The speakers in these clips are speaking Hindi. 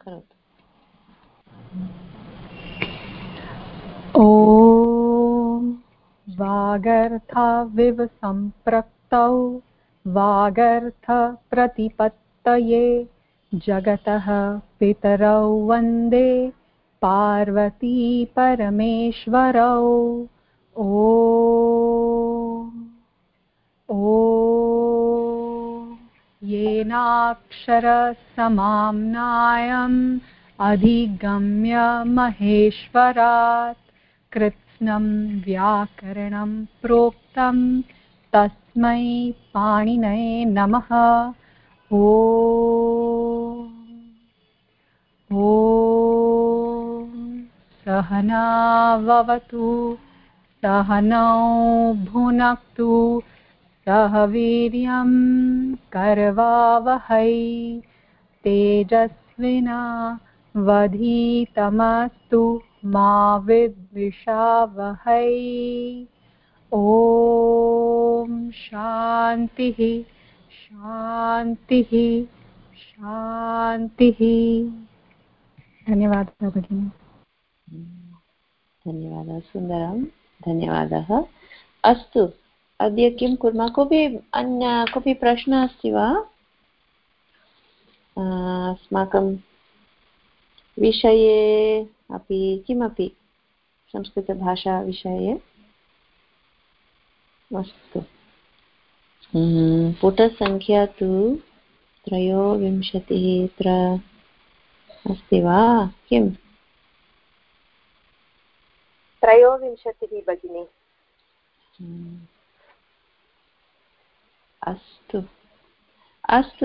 करोतु। ॐ वागर्थाविव सम्पृक्तौ वागर्थप्रतिपत्तये जगतः पितरौ वन्दे पार्वती परमेश्वरौ। ॐ येनाक्षरसमाम्नायम् अधिगम्य महेश्वरात् कृत्स्नं व्याकरणं प्रोक्तं तस्मै पाणिनये नमः। ॐ सहना भवतु सहनौ भुनक्तु सह वीर्यं करवावहै तेजस्विनावधीतमस्तु मा विद्विषावहै। ॐ शान्तिः शान्तिः शान्तिः। धन्यवादः भगिनी। धन्यवादः, सुन्दरं, धन्यवादः। अस्तु, अद्य किं कुर्मः? कोऽपि प्रश्नः अस्ति वा अस्माकं विषये अपि किमपि संस्कृतभाषाविषये? अस्तु, पुटसङ्ख्या तु 23 अस्ति वा किम्? 23 भगिनी। अस्तु अस्तु,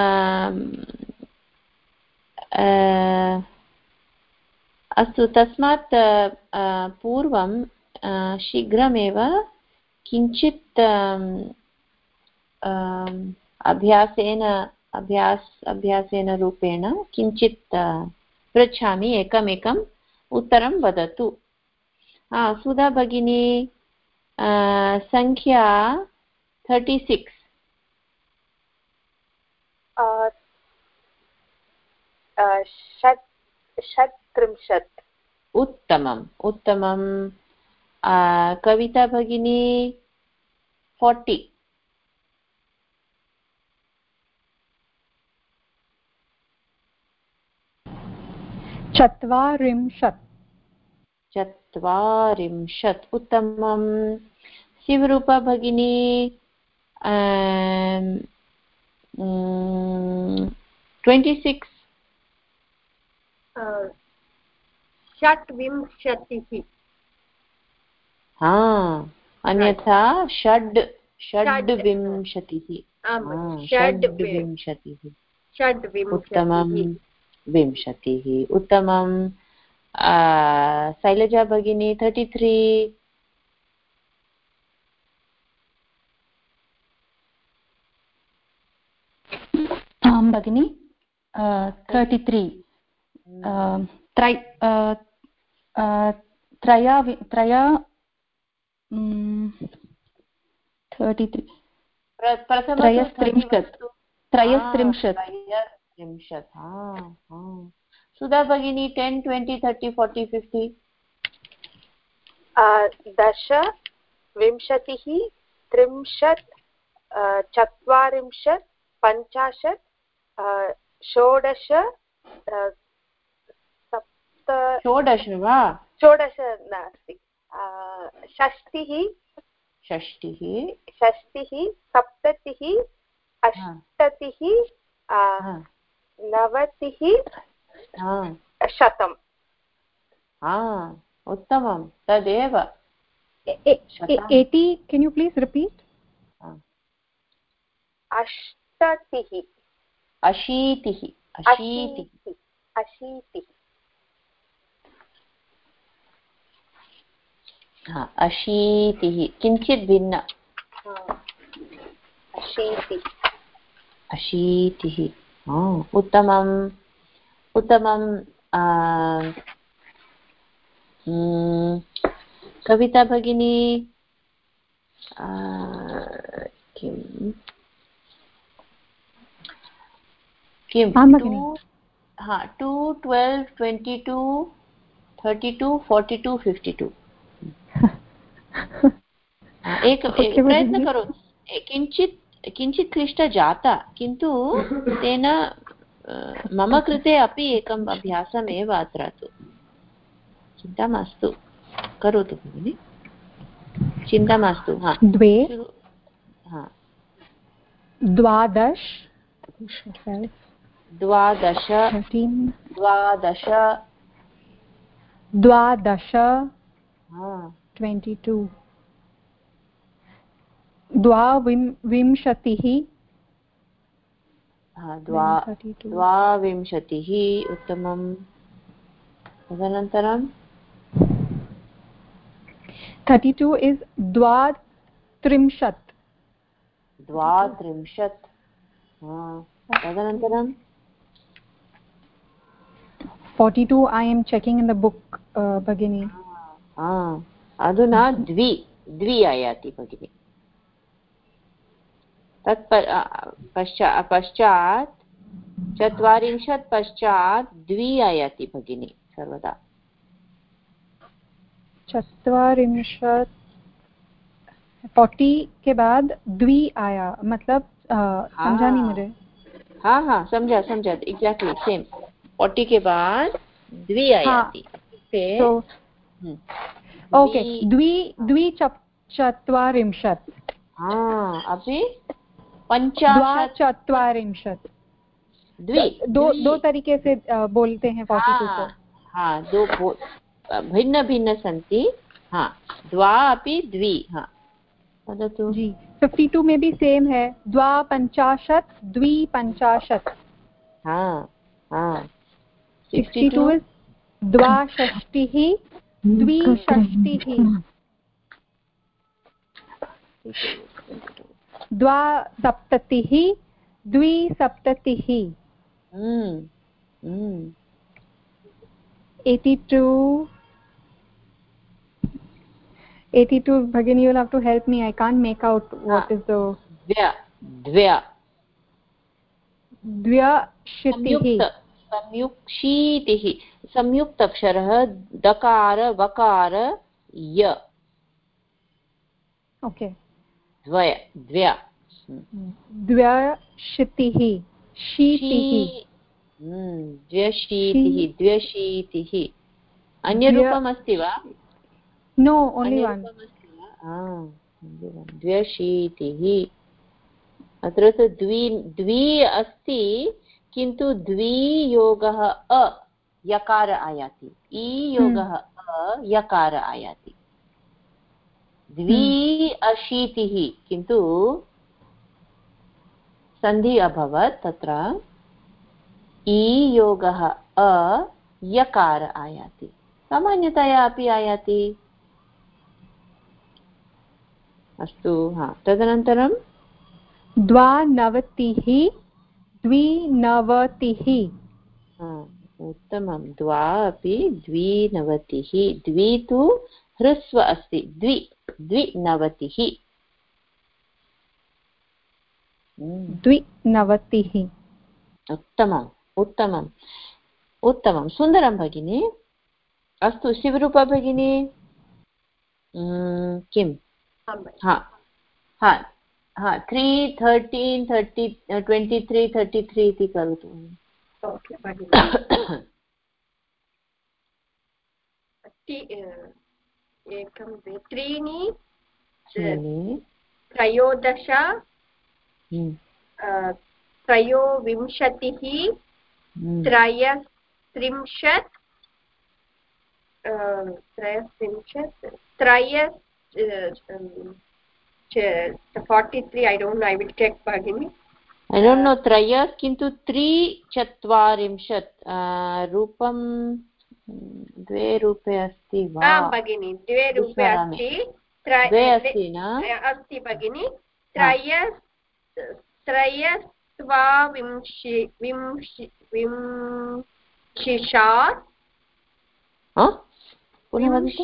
अस्तु, तस्मात् पूर्वं शीघ्रमेव किञ्चित् अभ्यासेन रूपेण किञ्चित् पृच्छामि, एकमेकम् उत्तरं वदतु। सुधा भगिनी, संख्या 36। 36। उत्तमम् उत्तमं। कविता भगिनी 40। 40। उत्तमं। शिवरूपा भगिनी 26। 26। अन्यथा षड्विंशतिः। उत्तमं, 20। उत्तमं। शैलजा भगिनी 33। आं भगिनि 33। सुधा भगिनी 10, 20, 30, 40, 50। 10, 20, 30, 40, 50, 16, 16 वा? 16 नास्ति, 60, 70, 80, 90, 100। उत्तमं, तदेव। 80, can you please repeat? 80। 80। 80 किञ्चित् भिन्न। 80। उत्तमम् उत्तमं। कविता भगिनी किं 2 2 12 22 32 42 52 एक प्रयत्न करो किञ्चित् क्लिष्ट जाता किन्तु तेन मम कृते अपि एकम् अभ्यासमेव अत्र तु चिन्ता मास्तु करोतु भगिनि चिन्ता मास्तु द्वे द्वादश द्वादश द्वादश द्वादश 22 द्वाविंशतिः द्वाविंशतिः उत्तमं तदनन्तरं 32 इस् द्वात्रिंशत् तदनन्तरं 42 I am checking in the book भगिनी अधुना द्वि आयाति भगिनि तत् पश्चात् 40 पश्चात् द्वि आयाति भगिनि सर्वदा 40 40 के बाद द्वि आया मतलब समझा नहीं मुझे हाँ समझा एग्जैक्टली सेम 40 के बाद द्वि आयाति ओके द्विचत्वारिंशत् अपि 45 दो तरीके से बोलते हैं 42 को दो भिन्न सन्ति द्वा अपि द्वि वदतु जी 52 में भी सेम है द्वापञ्चाशत् द्विपञ्चाशत् 62 is द्वाषष्टिः द्विषष्टिः द्वासप्ततिः द्विसप्ततिः 82 Bhagini, you will have to help me. I can't make out what is the द्व्यशीतिः संयुक्त अक्षरः दकार वकार य ओके द्व्यशीतिः द्व्यशीतिः अन्यरूपम् अस्ति वा नो ओन्ली वन द्व्यशीतिः अत्र तु द्वि अस्ति किन्तु द्वियोगः अ यकार आयाति ईयोगः अ यकार आयाति द्व्यशीतिः किन्तु सन्धि अभवत् तत्र ईयोगः अ यकार आयाति सामान्यतया अपि आयाति अस्तु तदनन्तरं द्विनवतिः उत्तमं द्वा अपि द्विनवतिः द्वि तु ह्रस्व अस्ति द्विनवतिः उत्तमं सुन्दरं भगिनी अस्तु शिवरूपा भगिनी किं 3 13 30 23 33 इति करोतु एकं त्रीणि त्रयोदश त्रयोविंशतिः त्रयस्त्रिंशत् 43 I don't know I will check Bhagini I don't know त्रयस् किन्तु 340 रूपं द्वे रूपे अस्ति वा भगिनी द्वे रूपे अस्ति अस्ति न अस्ति भगिनी त्रयस्त्वाविंशतिः पुनः वदतु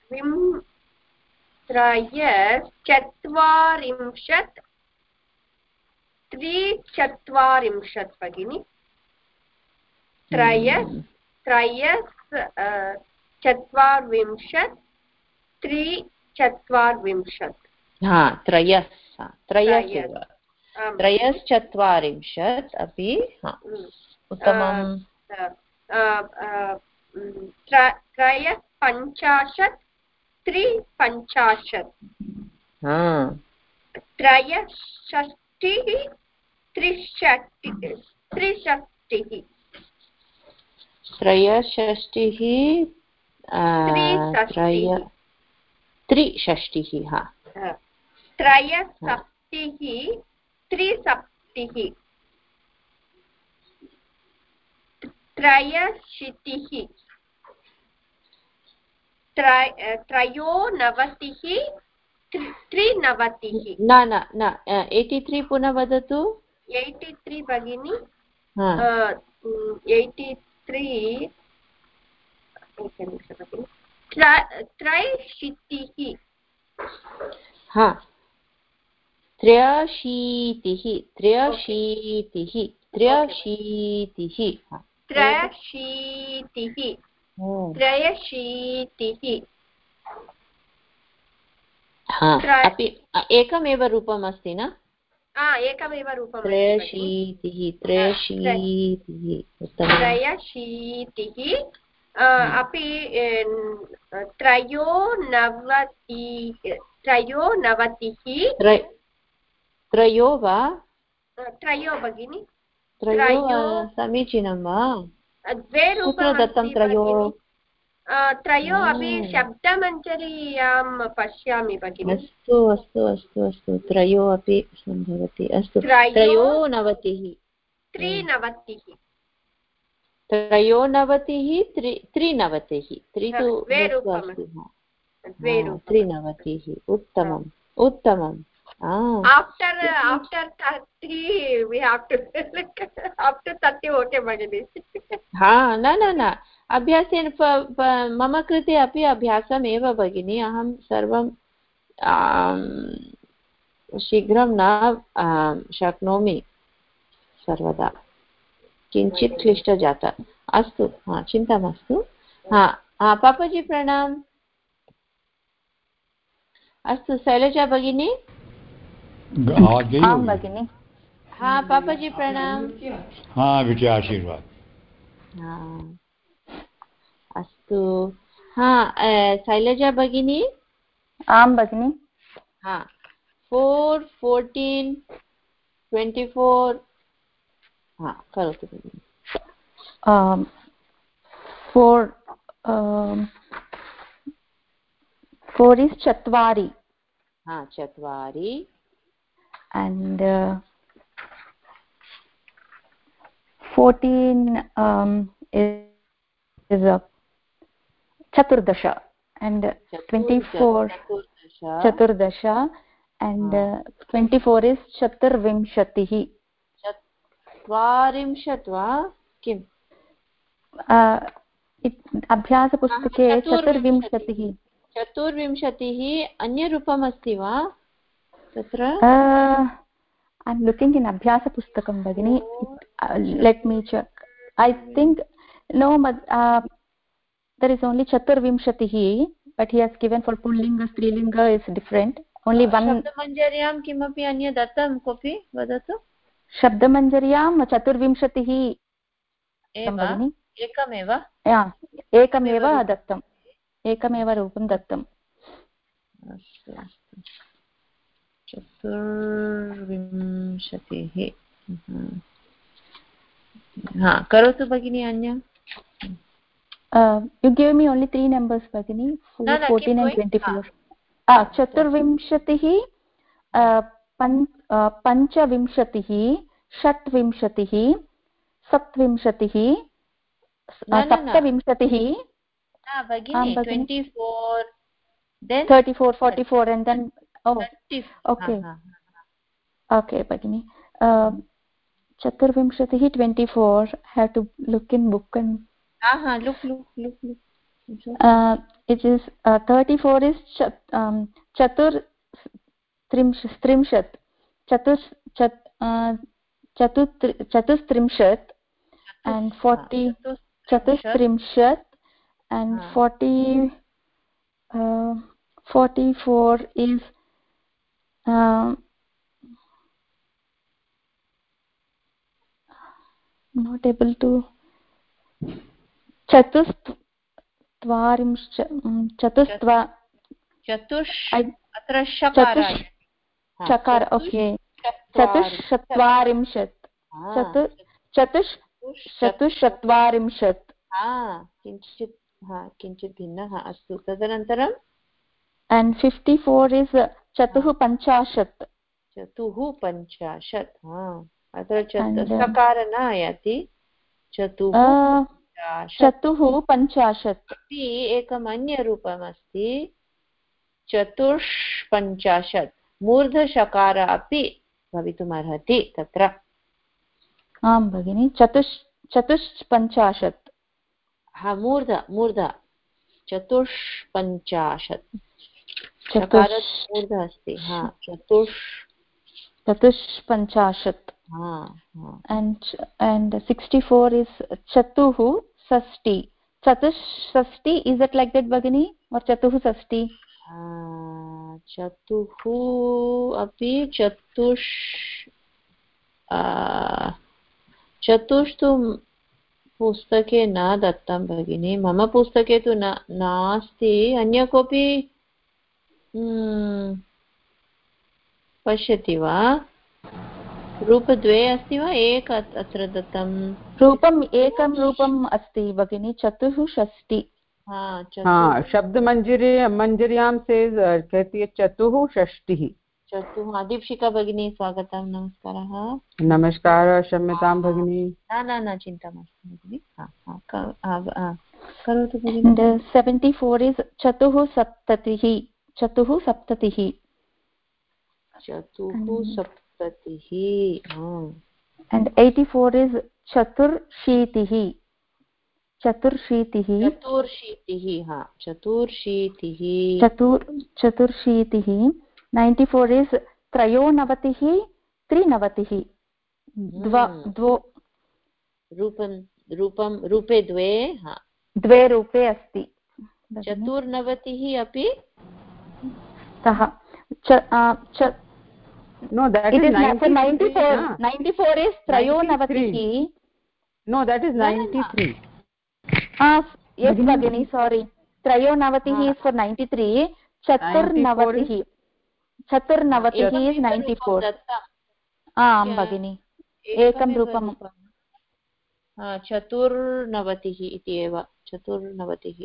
त्रयश्चत्वारिंशत् त्रिचत्वारिंशत् भगिनी चत्वारिंशत् त्रिचत्वारिंशत् त्रयश्चत्वारिंशत् अपि उत्तमम् त्रयःपञ्चाशत् त्रिपञ्चाशत् त्रयःषष्टिः त्रिषष्टिः त्रयषष्टिः त्रिषष्टिः त्रयसप्तिः त्रिसप्तिः त्रयशीतिः त्रयोनवतिः त्रिनवतिः न 83 पुनः वदतु 83 भगिनी 83 त्रयशीतिः त्र्यशीतिः अपि एकमेव रूपम् अस्ति न एकमेव रूपम् त्रयशीतिः अपि त्रयो वा त्रयो भगिनि समीचीनं वा द्वे दत्तं त्रयो अपि शब्दमञ्जरीयां पश्यामि भगिनि अस्तु त्रयो अपि सम्भवति अस्तु त्रयोनवतिः त्रिनवतिः त्रिनवतिः उत्तमम् after 30 we have to after 30 okay bagini न अभ्यासेन मम कृते अपि अभ्यासम् एव भगिनी अहं सर्वं शीघ्रं न शक्नोमि सर्वदा किञ्चित् क्लिष्ट जाता अस्तु चिन्ता मास्तु पापाजी प्रणाम अस्तु शैलजा भगिनी आं भगिनि पापाजी प्रणाम विजयाशीर्वाद अस्तु शैलजा भगिनी आं भगिनि 4 14 24 करोतु भगिनि 4 is चत्वारि चत्वारि and 14 is chaturdash and 24 chaturdasha and 24 is chaturvimshatih चत्वारिंशत् वा किम् अभ्यासपुस्तके चतुर्विंशतिः अन्यरूपम् अस्ति वा तत्र I'm looking in abhyasapustakam bagini let me check I think no but there is only chaturvimshatihi but he has given for pullinga strilinga is different only one शब्दमञ्जर्यां किमपि अन्य दत्तं कोऽपि वदतु शब्दमञ्जर्यां चतुर्विंशतिः एकमेव दत्तम् एकमेव रूपं दत्तम् अस्तु चतुर्विंशतिः करोतु भगिनी अन्य you gave me only 3 numbers bagini 14 and 24 चतुर्विंशतिः पञ्चविंशतिः षट्विंशतिः सप्तविंशतिः सप्तविंशतिः 24 then 34 44 and then okay bagini chaturvimshatih 24 have to look in book and look it is 34 is चतुस्त्रिंशत् and 40 चतुस्त्रिंशत् and 44 is not able to चकार ओके चतुश्चत्वारिंशत् चतुश्चत्वारिंशत् किञ्चित् भिन्नः अस्तु तदनन्तरं and 54 is चतुः पञ्चाशत् अत्र सकार न आयाति चतुः पञ्चाशत् अपि एकम् अन्यरूपम् अस्ति चतुष्पञ्चाशत् मूर्धशकार अपि भवितुमर्हति तत्र आं भगिनि चतुष्पञ्चाशत् मूर्ध चतुष्पञ्चाशत् मूर्ध अस्ति चतुष्पञ्चाशत् and 64 is chatuh sasti chatushasti is it like that bagini or chatuh sasti चतुः अपि चतुस्तु पुस्तके न दत्तं भगिनी मम पुस्तके तु नास्ति अन्य कोऽपि पश्यति वा रूपद्वे अस्ति वा एक अत्र दत्तं रूपम् एकं रूपम् अस्ति भगिनी चतुःषष्टि शब्दमञ्जर्यां सेज कहती है चतुः षष्टिः दीक्षिका भगिनी स्वागतं नमस्कारः नमस्कारः क्षम्यतां भगिनी न चिन्ता मास्तु भगिनी करोतु भगिनी 74 is चतुः सप्ततिः and 84 is चतुर्शीतिः 94 is त्रयोनवतिः त्रिनवतिः रूपे द्वे रूपे अस्ति चतुर्नवतिः अपि सः no that is 94 is त्रयोनवतिः no that is 93 yes bagini sorry त्रयोनवतिः is for 93 चतुर्नवतिः is 94 आम् भगिनि एकं रूपं चतुर्नवतिः इति एव चतुर्नवतिः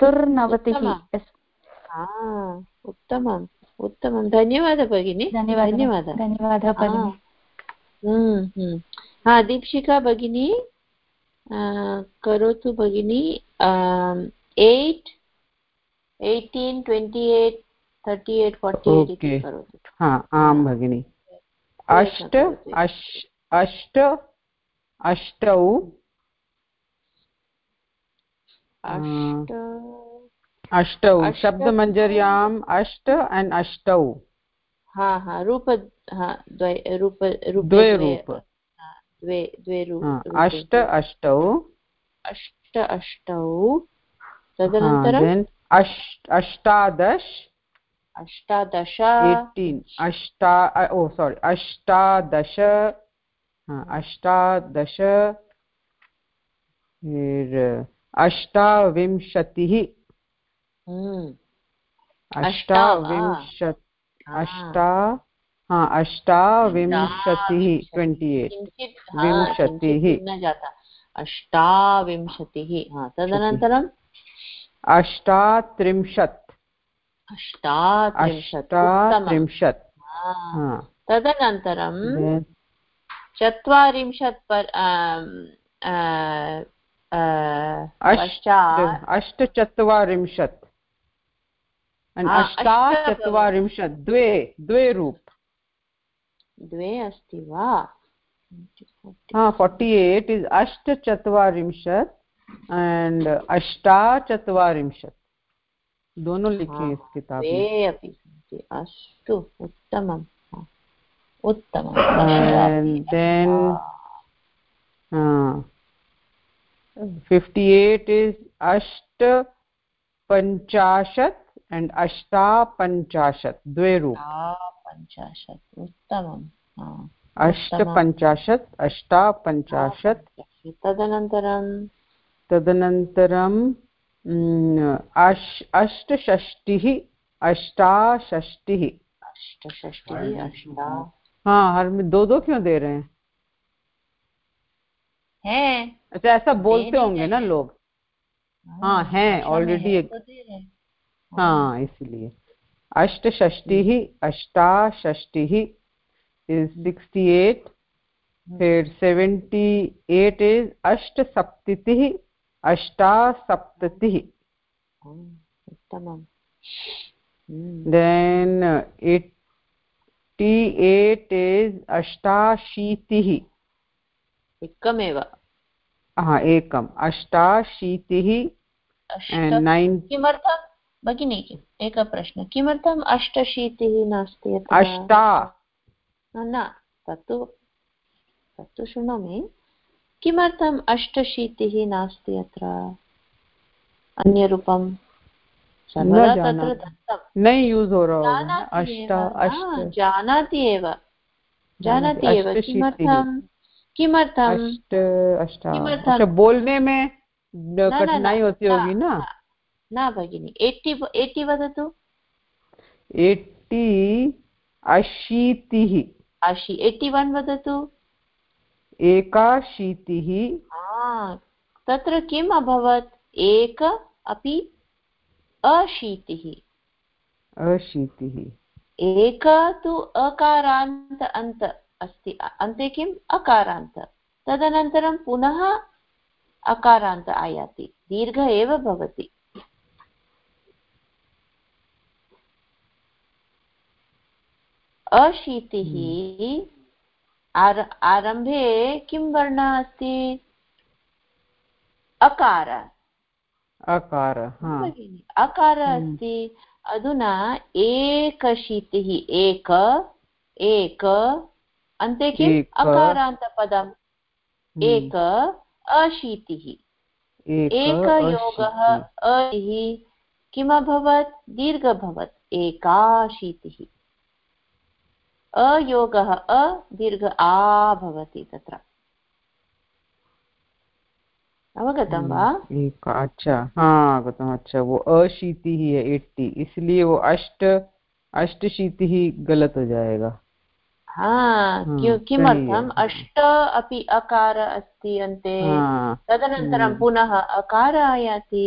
उत्तमं धन्यवादः भगिनी धन्यवादः भगिनी दीक्षिका भगिनी करोतु भगिनी 8 18 28 38 48 इति करोतु आं भगिनी अष्टौ शब्दमञ्जर्याम् अष्ट and अष्टौ द्वे अष्टौ तदनन्तरं अष्टादश 18 अष्टादश अष्टाविंशतिः अष्टाविंशतिः 28 विंशतिः अष्टाविंशतिः तदनन्तरं अष्टात्रिंशत् तदनन्तरं 40 अष्टचत्वारिंशत् अष्टाचत्वारिंशत् द्वे रूप द्वे अस्ति वा 48 is अष्टचत्वारिंशत् and अष्टाचत्वारिंशत् दोनों लिखे इस किताब में अपि सन्ति अस्तु उत्तमम् and then 58 is अष्टपञ्चाशत् and अष्टापञ्चाशत् द्वे रूप. पञ्चाशत् उत्तमम्. अष्टपञ्चाशत् अष्टापञ्चाशत्. तदनन्तरं अष्टषष्टिः अष्टाषष्टिः. हाँ, हर में दो क्यों दे रहे हैं? अच्छा, ऐसा बोलते होंगे ना लोग. हाँ हैं ऑलरेडी. हाँ, इसलिए अष्टषष्टिः अष्टाषष्टिः is 68. फिर 78 is अष्टसप्ततिः अष्टासप्ततिः. उत्तमम्. Then 88 is अष्टाशीतिः. एकमेव. हाँ, एकम्. अष्टाशीतिः. किमर्थं भगिनी, एकः प्रश्नः, किमर्थम् अष्टशीतिः नास्ति? अष्टा न, तत्तु शृणोमि. किमर्थम् अष्टशीतिः नास्ति अत्र? अन्यरूपं सर्वदा तत्र दत्तं. नहीं यूज हो रहा होगा. जानाति एव. किमर्थम्? अच्छा, बोलने में कठिनाई होती होगी ना. न भगिनी, 80 वदतु. 80 अशीतिः. 81 वदतु. एकाशीतिः. तत्र किम् अभवत्? एक अपि अशीतिः. एक तु अकारान्त अन्त अस्ति. अन्ते किम्? अकारान्त. तदनन्तरं पुनः अकारान्त आयाति. दीर्घ एव भवति. अशीतिः आरम्भे किं वर्णः अस्ति? अकार. अकार अस्ति. अधुना एकशीतिः. एक अन्ते किम्? अकारान्तपदम्. एक अशीतिः. एकयोगः अहिः किम् अभवत्? दीर्घ भवत्. एकाशीतिः. अयोगः अ दीर्घ आ भवति तत्र. अवगतं वा? अच्छा, हाँ अवगतम्. अच्छा, वो अशीतिः है 80, इसलिए वो अष्टशीतिः गलत हो जाएगा. हाँ, किमर्थम्? अष्ट अपि अकार अस्ति अन्ते. तदनन्तरं पुनः अकार आयाति.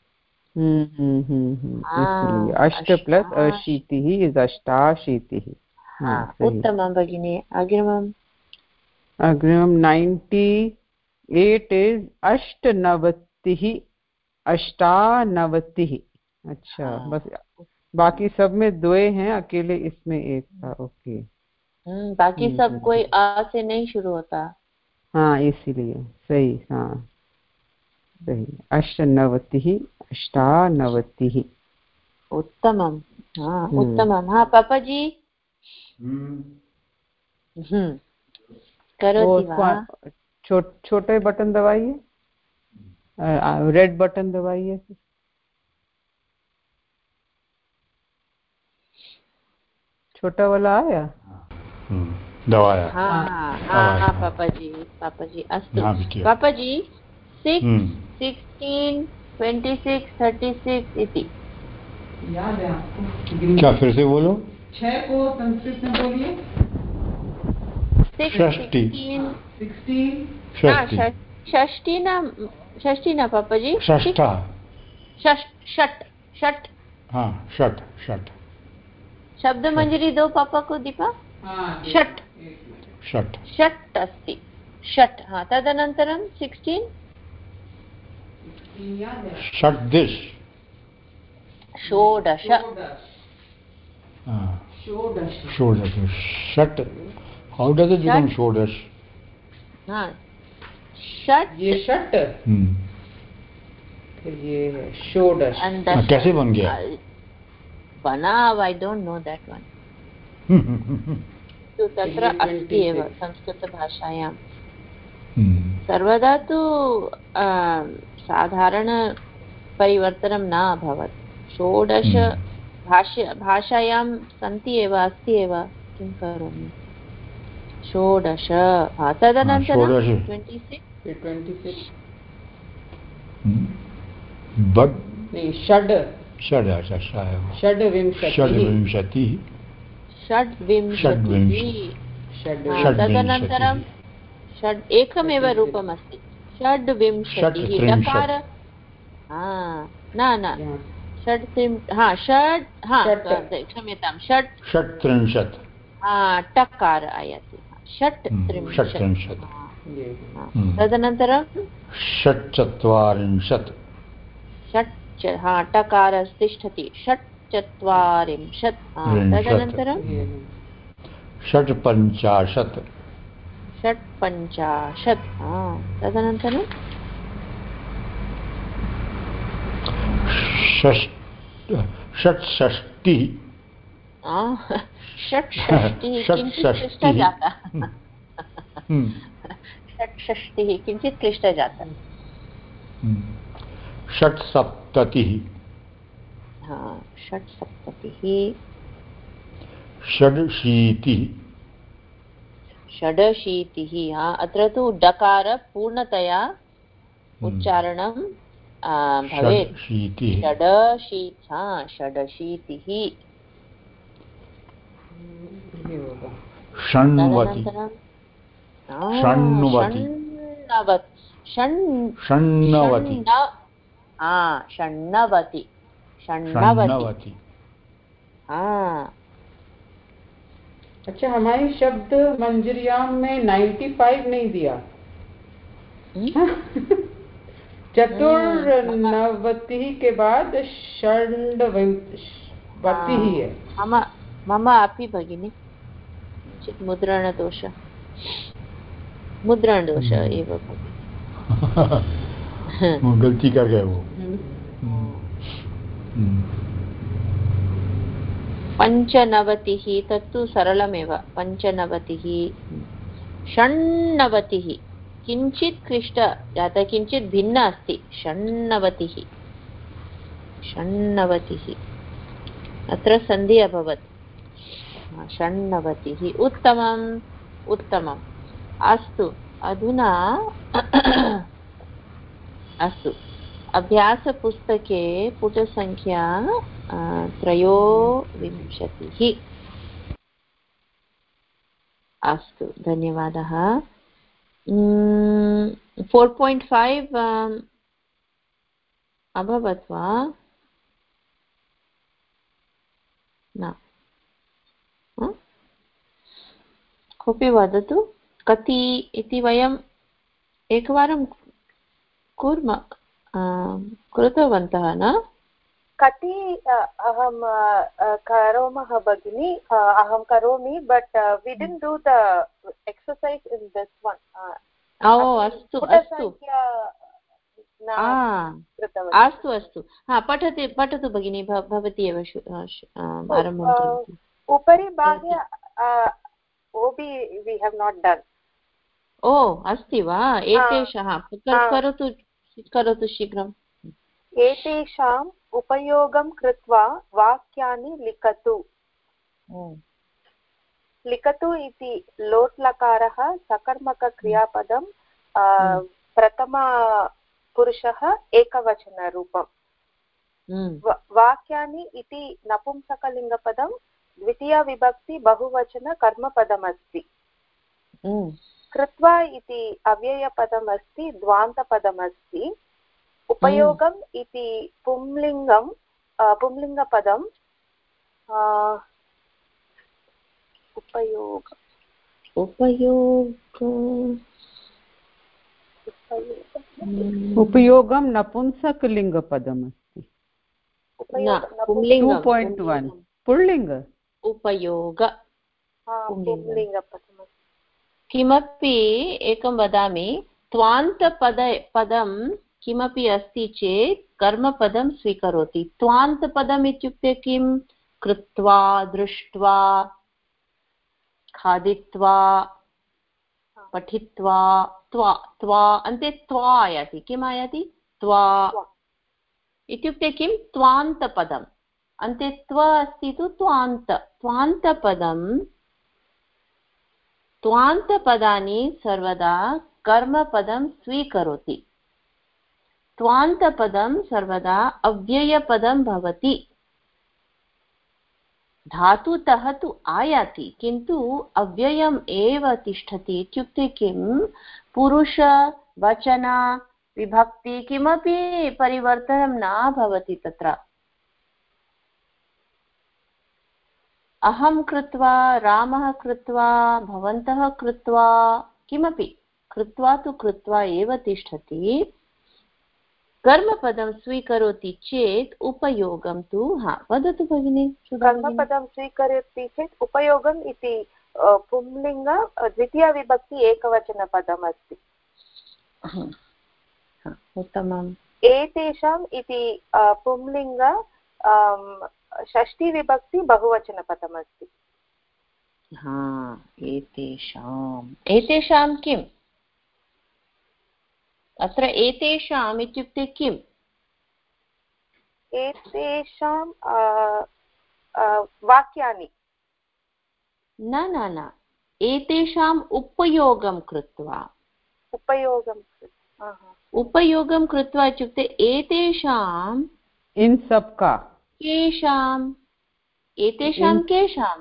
इसलिए अष्ट प्लस अशीतिः इज अष्टाशीतिः. उत्तमं भगिनी. अग्रिमं 98 इज अष्टनवतिः अष्टानवतिः. अच्छा, बस बाकी सब में दो हैं, अकेले इसमें एक था. ओके. बाकी सब कोई आ से नहीं शुरू होता. हाँ, इसीलिए सही. हाँ सही. अष्टनवतिः अष्टानवतिः. उत्तमं. उत्तमं. हाँ पापा जी. करोति वा? छोटे बटन दबाइए. रेड बटन दबाइए. छोटा वाला आया. दबाया. हाँ पापा जी. अस्तु पापा जी. 6, 16, 26, 36 इति. याद है आपको? क्या फिर से बोलो? 6 को संस्कृत में बोलिए. 16 ना पापा जी. षष्ठ. हाँ, षट. शब्द मंजरी दो पापा को. दीपा. षट अस्ति. षट. हाँ, तदनन्तरं 16 षड्दिश. षोडश. षट. How does it become षोडश? हाँ, षट. ये षट. ये है षोडश. कैसे बन गया? बना, I don't know that one. तो तत्र अस्ति एव संस्कृतभाषायां. सर्वदा तु साधारणपरिवर्तनं न अभवत्। षोडश भाषायां सन्ति एव, अस्ति एव, किं करोमि। षोडश तदनन्तरं 26 तदनन्तरं एकमेव रूपमस्ति, षड्विंशतिः। डकार क्षम्यतां, षट्त्रिंशत् टकार आयाति, षट्त्रिंशत्। तदनन्तरं षट्चत्वारिंशत्, टकार तिष्ठति, षट्चत्वारिंशत्। तदनन्तरं षट्पञ्चाशत्, तदनन्तरं षट्षष्टिः, षट्षष्टिः किञ्चित् क्लिष्टा जाता। षट्सप्ततिः, षडशीतिः। अत्र तु डकार पूर्णतया उच्चारणं भवेत्। षडशीतिः। षण्णवति, अच्छा, हमारी शब्द मंजरियाम में 95 नहीं दिया। चतुर्नवतिः के बाद षण्णवतिः है। मम अपि भगिनी मुद्रणदोष एव गलती कर गए वो। पञ्चनवतिः तत्तु सरलमेव, पञ्चनवतिः। षण्णवतिः किञ्चित् क्लिष्ट जाता, किञ्चित् भिन्न अस्ति। षण्णवतिः अत्र सन्धि अभवत्, षण्णवतिः। उत्तमम्। अस्तु, अधुना अस्तु, अभ्यासपुस्तके पुटसङ्ख्या 23। अस्तु, धन्यवादः। 4.5 अभवत् वा न? कोऽपि वदतु कति इति। वयम् एकवारं कृतवन्तः न? कति अहं करोमः भगिनी, अहं करोमि, but we didn't do the exercise in this one. अस्तु, पठतु भगिनी, भवती एव आरम्भं करोतु। उपरि भागे ओबि we have not done. अस्ति वा? एतेषः करोतु शीघ्रम्। एतेषाम् उपयोगं कृत्वा वाक्यानि लिखतु। लिखतु इति लोट्लकारः सकर्मकक्रियापदं, प्रथमपुरुषः एकवचनरूपम्। वाक्यानि इति नपुंसकलिङ्गपदं, द्वितीया विभक्ति बहुवचन कर्मपदमस्ति। कृत्वा इति अव्ययपदमस्ति, द्वान्तपदमस्ति। उपयोगम् इति पुंलिङ्गपदं, उपयोगं नपुंसकलिङ्गपदमस्ति। 2.1 पुल्लिङ्ग पुंलिङ्गपदम्। किमपि एकं वदामि, त्वान्तपदं किमपि अस्ति चेत् कर्मपदं स्वीकरोति। त्वान्तपदम् इत्युक्ते किं? कृत्वा, दृष्ट्वा, खादित्वा, पठित्वा, त्वा त्वा अन्ते त्वा आयाति किम् आयाति त्वा इत्युक्ते किं त्वान्तपदम् अन्ते त्व अस्ति तु त्वान्तपदं त्वान्तपदानि सर्वदा कर्मपदं स्वीकरोति त्वान्तपदं सर्वदा अव्ययपदं भवति धातुतः तु आयाति किन्तु अव्ययम् एव तिष्ठति इत्युक्ते किं पुरुष वचन विभक्ति किमपि परिवर्तनं न भवति तत्र अहं कृत्वा रामः कृत्वा भवन्तः कृत्वा किमपि कृत्वा तु कृत्वा एव तिष्ठति कर्मपदं स्वीकरोति चेत् उपयोगं तु वदतु भगिनि कर्मपदं स्वीकरोति चेत् उपयोगम् इति पुंलिङ्ग द्वितीयविभक्ति एकवचनपदम् अस्ति उत्तमम् एतेषाम् इति पुंलिङ्ग षष्ठीविभक्ति बहुवचनपदम् अस्ति एतेषां किम् अत्र एतेषाम् इत्युक्ते किम् एतेषां वाक्यानि न एतेषाम् उपयोगं कृत्वा उपयोगं कृत्वा इत्युक्ते एतेषाम् इन सब का केषाम् एतेषां केषाम्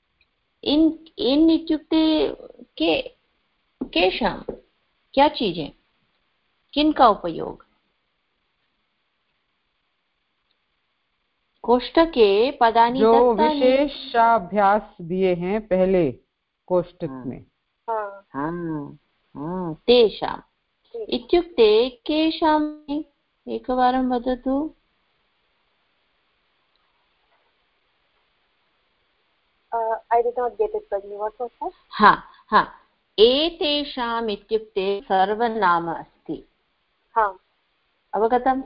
इन इत्युक्ते केषां क्या चीजें किनका उपयोग कोष्ठके पदानि जो दत्तानि विशेषाभ्यास दिए हैं पहले कोष्ठक में तेषाम् इत्युक्ते केषाम् एकवारं वदतु I did not get it, but what was that? एतेषाम् इत्युक्ते सर्वनाम अस्ति अवगतं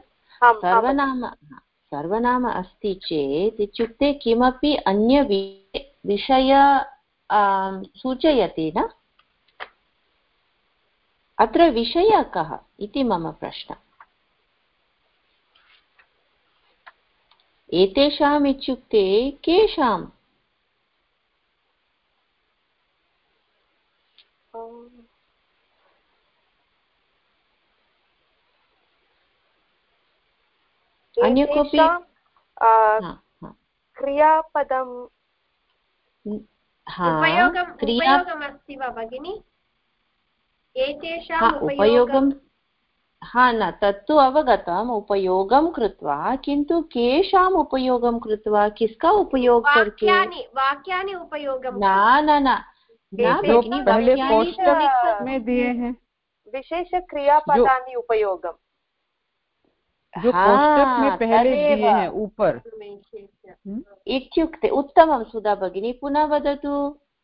सर्वनाम अस्ति चेत् इत्युक्ते किमपि अन्य विषय सूचयति न अत्र विषयः कः इति मम प्रश्नः एतेषाम् इत्युक्ते केषाम् अन्य कोऽपि क्रियापदं उपयोगमस्ति वा भगिनि एतेषाम् उपयोगं न तत्तु अवगतम् उपयोगं कृत्वा किन्तु केषाम् उपयोगं कृत्वा किसका उपयोग करके वाक्यानि उपयोगं न पहले कोष्ठक में दिए हैं विशेष क्रियापदानि उपयोगं जो कोष्ठक में पहले दिए हैं ऊपर इत्युक्ते उत्तमं सुधा भगिनी पुनः वदतु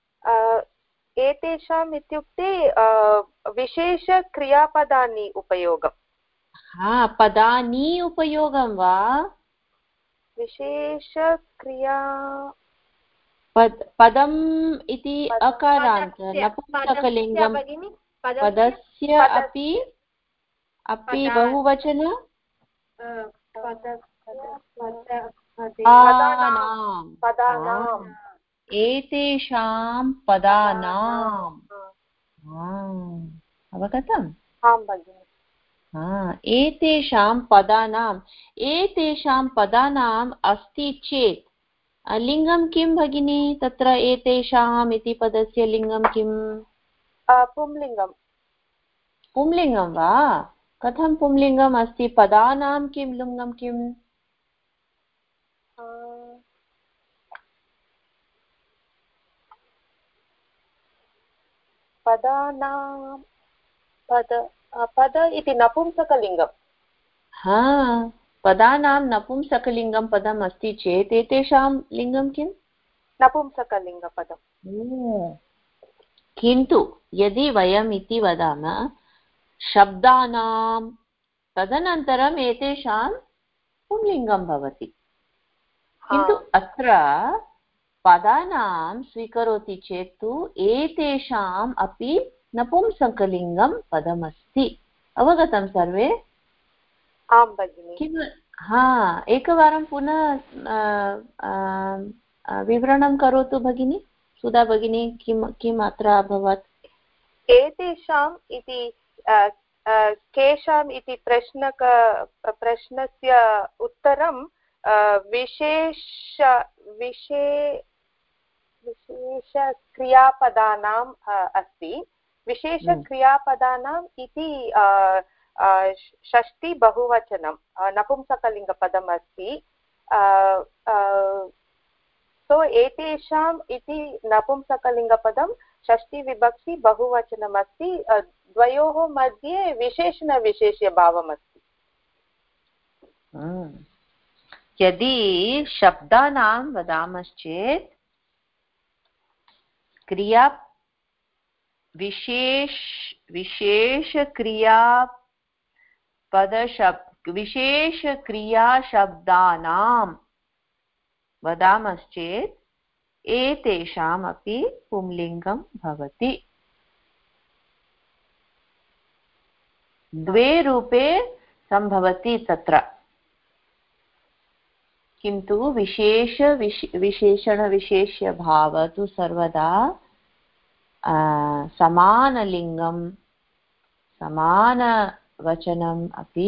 एतेषाम् इत्युक्ते विशेषक्रियापदानि उपयोगं पदानि उपयोगं वा विशेषक्रिया पदम् इति अकारान्त नपुंसकलिङ्गं पदस्य अपि बहुवचन एतेषां पदानाम् अवगतम् एतेषां पदानाम् अस्ति चेत् लिङ्गं किं भगिनी तत्र एतेषाम् इति पदस्य लिङ्गं किम् पुंलिङ्गं वा कथं पुंलिङ्गम् अस्ति पदानां किं लिङ्गं किम् पदानां पद इति नपुंसकलिङ्गं पदानां नपुंसकलिङ्गं पदम् अस्ति चेत् एतेषां लिङ्गं किम् नपुंसकलिङ्गपदम् किन्तु यदि वयम् इति वदामः शब्दानां तदनन्तरम् एतेषां पुंलिङ्गं भवति किन्तु अत्र पदानां स्वीकरोति चेत् तु एतेषाम् अपि नपुंसकलिङ्गं पदमस्ति। अवगतं सर्वे? आं भगिनि। किं एकवारं पुनः विवरणं करोतु भगिनि, सुधा भगिनी, किम् अत्र अभवत्? एतेषाम् इति केषाम् इति प्रश्नस्य उत्तरं विशेषक्रियापदानाम् अस्ति। विशेषक्रियापदानाम् इति षष्टि बहुवचनं नपुंसकलिङ्गपदम् अस्ति। सो एतेषाम् इति नपुंसकलिङ्गपदं षष्टि विभक्ति बहुवचनम् अस्ति। द्वयोः मध्ये विशेषणविशेष्यभावम् अस्ति। यदि शब्दानां वदामश्चेत् क्रिया विशेषक्रियाशब्दानां वदामश्चेत् एतेषामपि पुंलिङ्गं भवति। द्वे रूपे सम्भवति तत्र, किन्तु विशेषणविशेष्यभाव तु सर्वदा समानलिङ्गं समानवचनम् अपि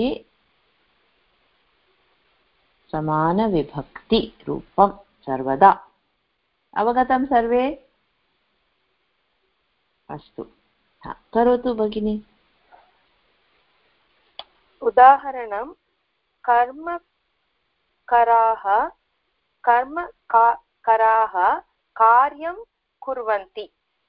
समानविभक्तिरूपं सर्वदा। अवगतं सर्वे? अस्तु, करोतु भगिनि। उदाहरणं कर्मकराः कार्यं कुर्वन्ति।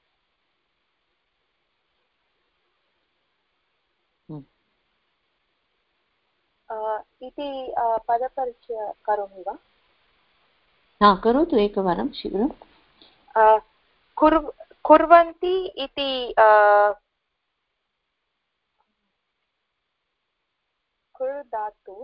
इति पदपरिचय करोमि वा? करोतु एकवारं शीघ्रं। कुर्वन्ति इति धातु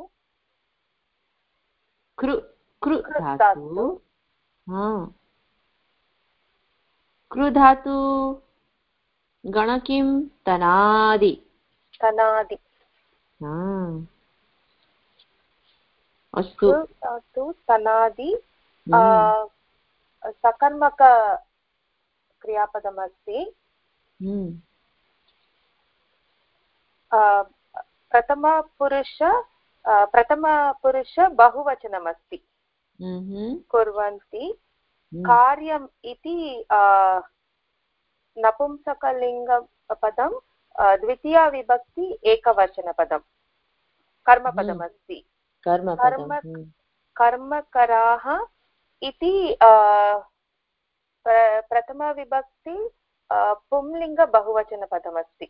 कृ धातु गण किं? तनादि। अस्तु, धातु तनादि सकर्मक क्रियापदमस्ति। प्रथमपुरुष बहुवचनमस्ति। कुर्वन्ति। कार्यम् इति नपुंसकलिङ्गपदं द्वितीया विभक्ति एकवचनपदं कर्मपदमस्ति। कर्मकराः इति प्रथमविभक्ति पुंलिङ्ग बहुवचनपदमस्ति।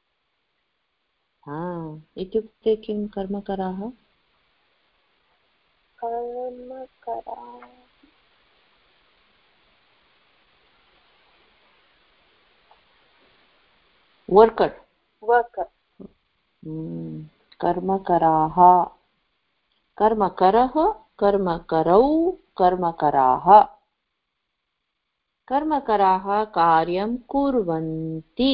इत्युक्ते किं? कर्मकराः वर्कर्। कर्मकराः, कर्मकरः, कर्मकरौ, कर्मकराः। कर्मकराः कार्यं कुर्वन्ति।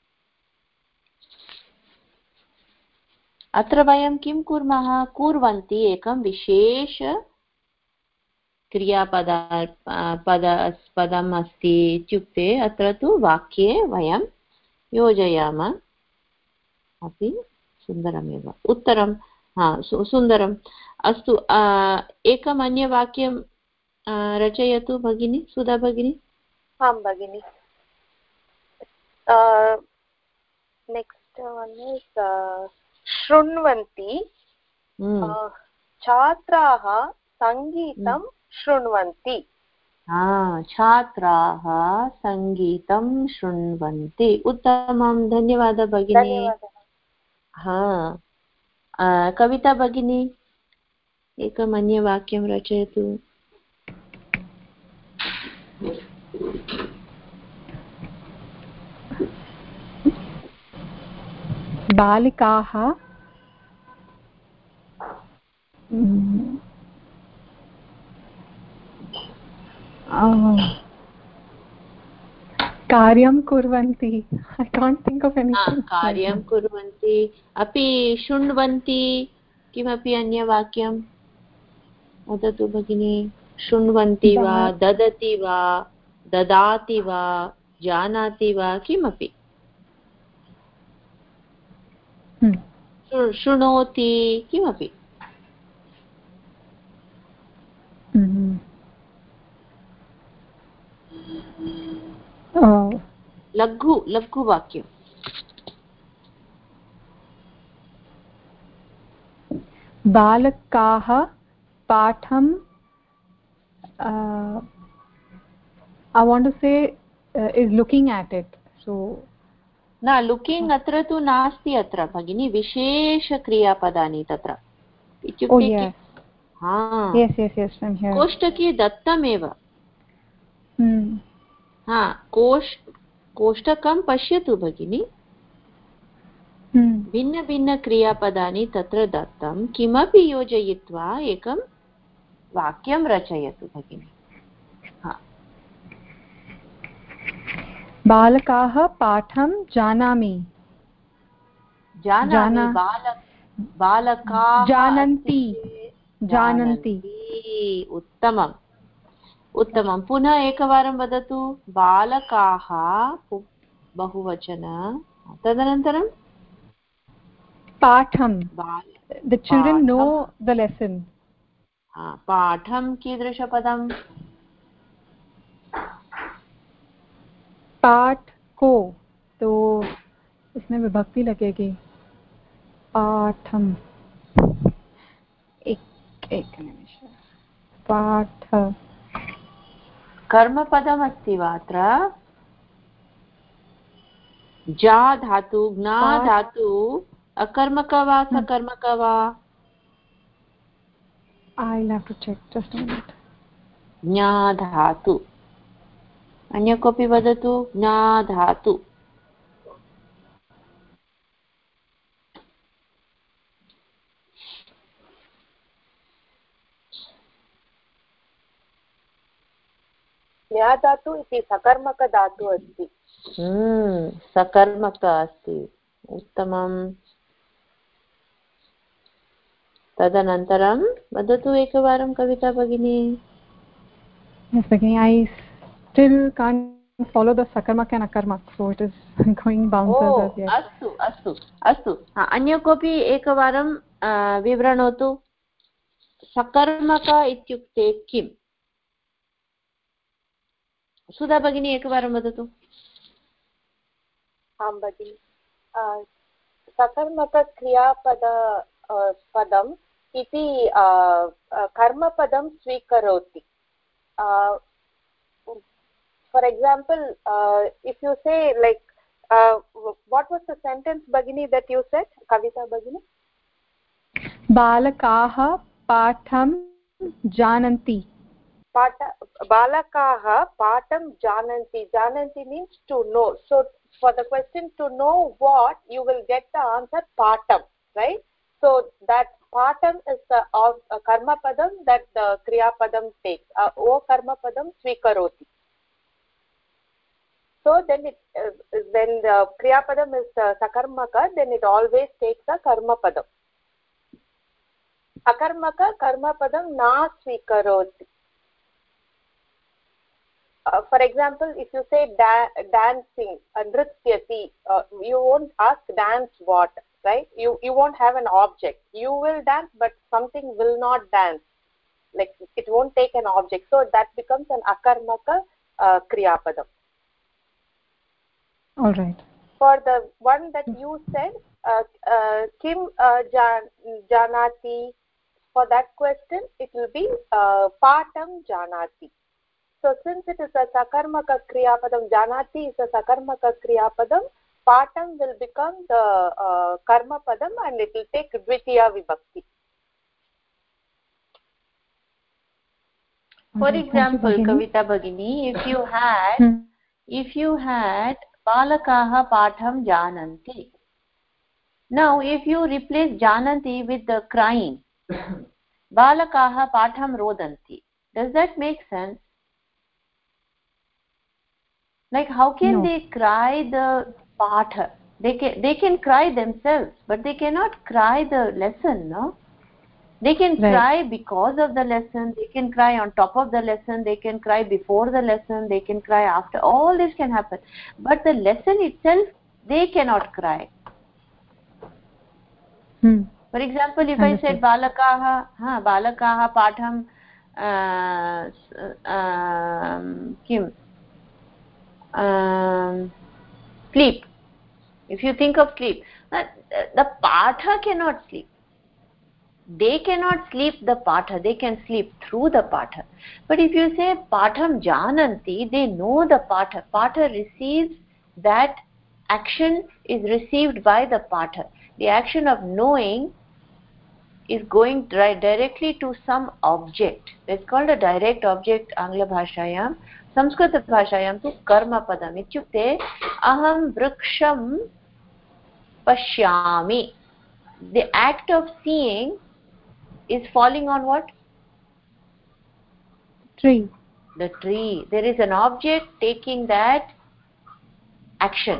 अत्र वयं किं कुर्मः? कुर्वन्ति एकं विशेष पदम् अस्ति इत्युक्ते अत्र तु वाक्ये वयं योजयामः अपि सुन्दरमेव। उत्तरं सुन्दरम्। अस्तु, एकम् अन्यवाक्यं रचयतु भगिनी, सुधा भगिनी। आं भगिनि। नेक्स्ट् वन् इस् शृण्वन्ति। छात्राः सङ्गीतं शृण्वन्ति। छात्राः सङ्गीतं शृण्वन्ति। उत्तमं, धन्यवादः भगिनी। कविता भगिनी, एकम् अन्यवाक्यं रचयतु। बालिकाः कार्यं कुर्वन्ति. I can't think of anything. कार्यं कुर्वन्ति. अपि शृण्वन्ति किमपि अन्यवाक्यं वदतु भगिनी. शृण्वन्ति वा, ददति वा, ददाति वा, जानाति वा, किमपि. शृणोति किमपि. लघुवाक्यं. बालकाः पाठं I want to say is looking at it. So न लुकिङ्ग् अत्र तु नास्ति अत्र भगिनी. विशेषक्रियापदानि तत्र इत्युक्ते कोष्टके दत्तमेव. कोष्टकं पश्यतु भगिनी. भिन्नभिन्नक्रियापदानि तत्र दत्तं. किमपि योजयित्वा एकं वाक्यं रचयतु भगिनी. बालकाः पाठं जानामि. बालकाः जानन्ति. उत्तमम् उत्तमं. पुनः एकवारं वदतु. बालकाः बहुवचन. तदनन्तरं पाठं. The children know the lesson. पाठं कीदृशपदं. पाठ को तो इसमें विभक्ति लगेगी. पाठम. एक निमिष. पाठ कर्मपदम् अस्ति वा अत्र. जा धातु, ज्ञा धातु अकर्मक वा सकर्मक वा. I'll have to check just a minute. ज्ञा धातु. अन्य कोऽपि वदतु. ज्ञा धातु. ज्ञा धातु इति सकर्मक धातु अस्ति. सकर्मक अस्ति. उत्तमम्. तदनन्तरं वदतु एकवारं कविता भगिनी. Yes, Bhagini, I still can't follow the sakarmak and akarmak, so it is going bounces as yet. अस्तु. अन्य कोऽपि एकवारं विवृणोतु. सकर्मक इत्युक्ते किम्. सुधा भगिनी एकवारं वदतु. आं भगिनि. सकर्मकक्रियापदं इति कर्मपदं स्वीकरोति. For example, if you say like what was the sentence Bhagini that you said, Kavita Bhagini? Balakaah patham jananti. Balakaah patham jananti. Jananti means to know. So for the question to know what, you will get the answer patham, right? So that patham is the karma padam that the kriya padam takes. O karma padam swikaroti. So then when the kriya padam is sakarmaka, then it always takes a karma padam. Akarmaka karma padam na swikaroti. For example, if you say dancing, nrityati, you won't ask dance what, right? You won't have an object. You will dance, but something will not dance. Like it won't take an object. So that becomes an akarmaka kriya padam. All right. For the one that you said, kim janati, for that question, it will be patam janati. So since it is a sakarmaka kriya padam, janati is a sakarmaka kriya padam, patam will become the karma padam and it will take dvitiya vibhakti. For example, Kavita Bhagini, if you had balakaah patham jananti. Now if you replace jananti with the crying, balakaah patham rodanti, does that make sense? Like how can No. they cry the patha? They can cry themselves, but they cannot cry the lesson, no? They can cry because of the lesson, they can cry on top of the lesson, they can cry before the lesson, they can cry after. All this can happen. But the lesson itself, they cannot cry. For example, if I said balakaha patham kim sleep. If you think of sleep, the patha cannot sleep. They cannot sleep the patha, they can sleep through the patha. But if you say patham jananti, they know the patha. Patha receives, that action is received by the patha. The action of knowing is going directly to some object. It's called a direct object Angla bhashayam. Sanskrit bhashayam tu karma padam. Ityukte aham vriksham pashyami. The act of seeing is falling on what? Tree. The tree. There is an object taking that action.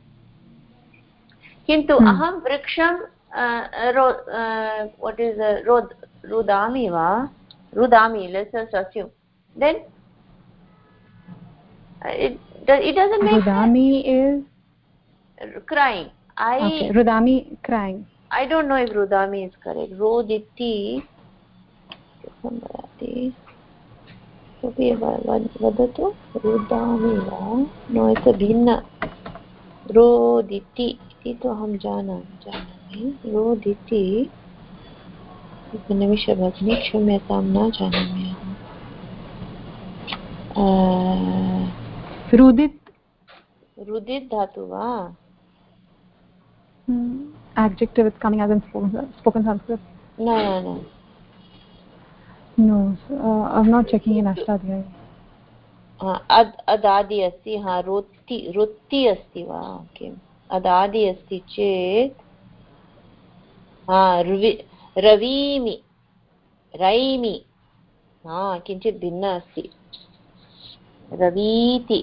Kintu aham vriksham what is rudami va? Rudami, let's just assume. Then it doesn't make Rudami sense. Is Crying. okay. Rudami crying. I don't know if rudami is correct. Roditi. वदतु रुदामि वा नो इट्स् भिन्न रोदिति इति तु अहं जानामि रोदिति एकनिमिष भगिनि क्षम्यतां न जानामि अहं रुदित् धातु वा Adjective is coming as in spoken Sanskrit. No. No, I'm not checking in Ashtadhyayi. अदादि अस्ति रोत्ति अस्ति वा किम् अदादि अस्ति चेत् रवीमि रैमि किञ्चित् भिन्न अस्ति रवीति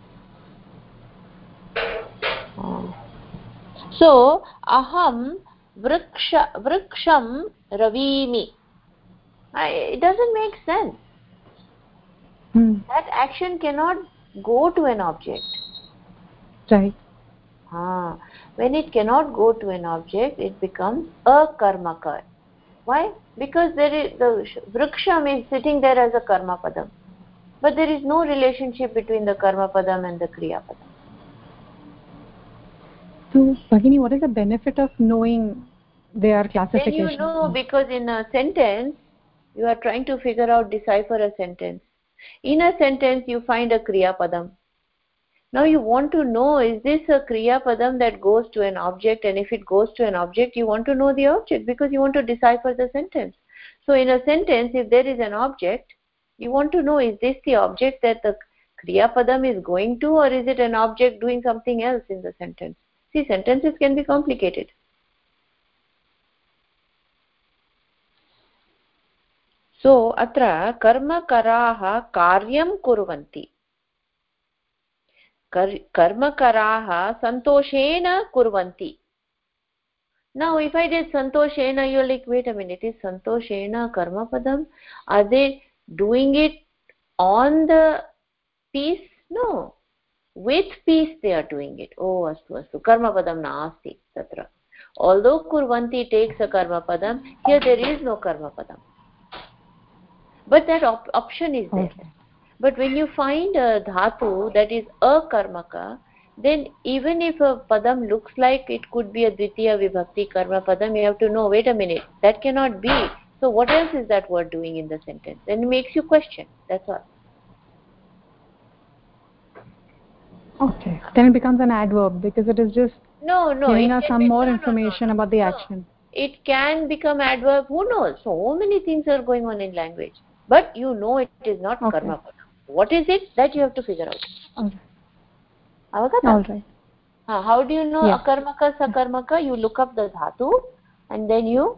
सो अहं वृक्षं रवीमि. It doesn't make sense. That action cannot go to an object. Right. When it cannot go to an object, it becomes a karmaka. Why? Because there is the vriksham is sitting there as a karma padam, but there is no relationship between the karma padam and the kriya padam. So, Bhagini, what is the benefit of knowing their classification? Then you know, because in a sentence, you are trying to figure out, decipher a sentence. In a sentence, you find a kriya padam. Now you want to know, is this a kriya padam that goes to an object, and if it goes to an object, you want to know the object because you want to decipher the sentence. So in a sentence, if there is an object, you want to know, is this the object that the kriya padam is going to, or is it an object doing something else in the sentence? See, sentences can be complicated. So atra karmakaraah karyam kurvanti. Karmakaraah santoshena kurvanti. Now if I did santoshena, you're like, wait a minute, is santoshena karma padam? Are they doing it on the piece? No. With peace they are doing it. Astu. Karma padam naasti tatra. Although kurvanti takes a karma padam, here there is no karma padam. But that option is there. Okay. But when you find a dhatu that is a karmaka, then even if a padam looks like it could be a dvitiya vibhakti karma padam, you have to know, wait a minute, that cannot be. So what else is that word doing in the sentence? Then it makes you question. That's all. Okay. Then it becomes an adverb because it is just giving us some more information about the action. It can become adverb. Who knows? So many things are going on in language. But you know it is not karma padam. What is it? That you have to figure out. All right. How do you know akarmaka, sakarmaka? You look up the dhatu and then you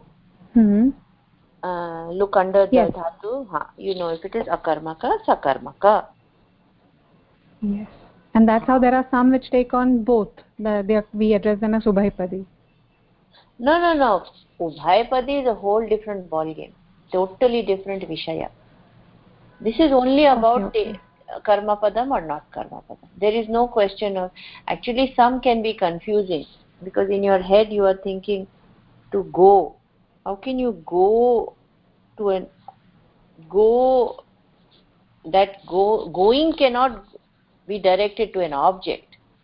look under the dhatu. You know if it is akarmaka, sakarmaka. Yes. And that's how there are some which take on both. We address them as Ubhayapadi. No. Ubhayapadi is a whole different ball game. Totally different Vishaya. This is only about Karma Padam or not Karma Padam. There is no question of... Actually, some can be confusing because in your head you are thinking to go. How can you go to an... Go... That going cannot be directed to an object.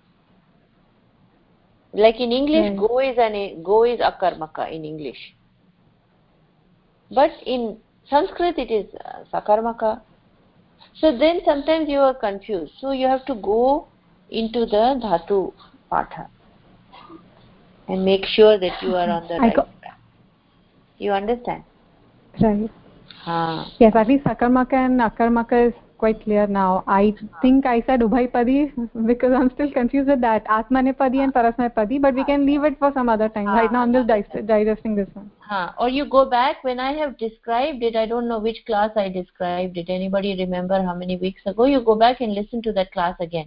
Like in English, go is akarmaka in English. But in Sanskrit it is sakarmaka. So then sometimes you are confused. So you have to go into the dhatu patha and make sure that you are on the right track. You understand? Right. Yes, at least sakarmaka and akarmaka is quite clear now. I think I said Ubhayapadi because I'm still confused with that. Atmanepadi and Parasmapadi, but we can leave it for some other time. Right now I'm just digesting this one. Or you go back when I have described it. I don't know which class I described it. Anybody remember how many weeks ago? You go back and listen to that class again.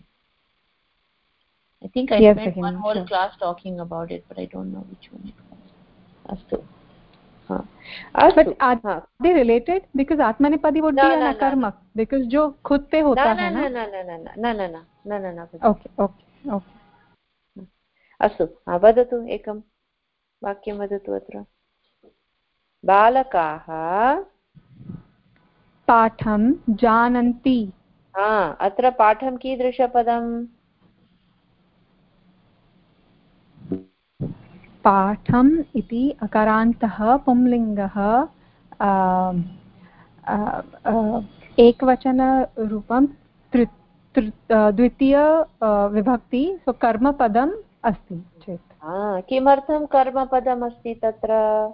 I think I spent one whole class talking about it, but I don't know which one it was. Astu. But are they related? Because Atmanepadi would be an akarmak. Because jo khud pe hota hai na. No. Okay. Astu. Vadatu ekam vakyam vadatu atra. Balakaah patham jananti. Atra patham कीदृशपदम्? पाठम् इति अकारान्तः पुंलिङ्गः एकवचनरूपं द्वितीय विभक्ति सो कर्मपदम् अस्ति चेत् किमर्थं कर्मपदम् अस्ति तत्र?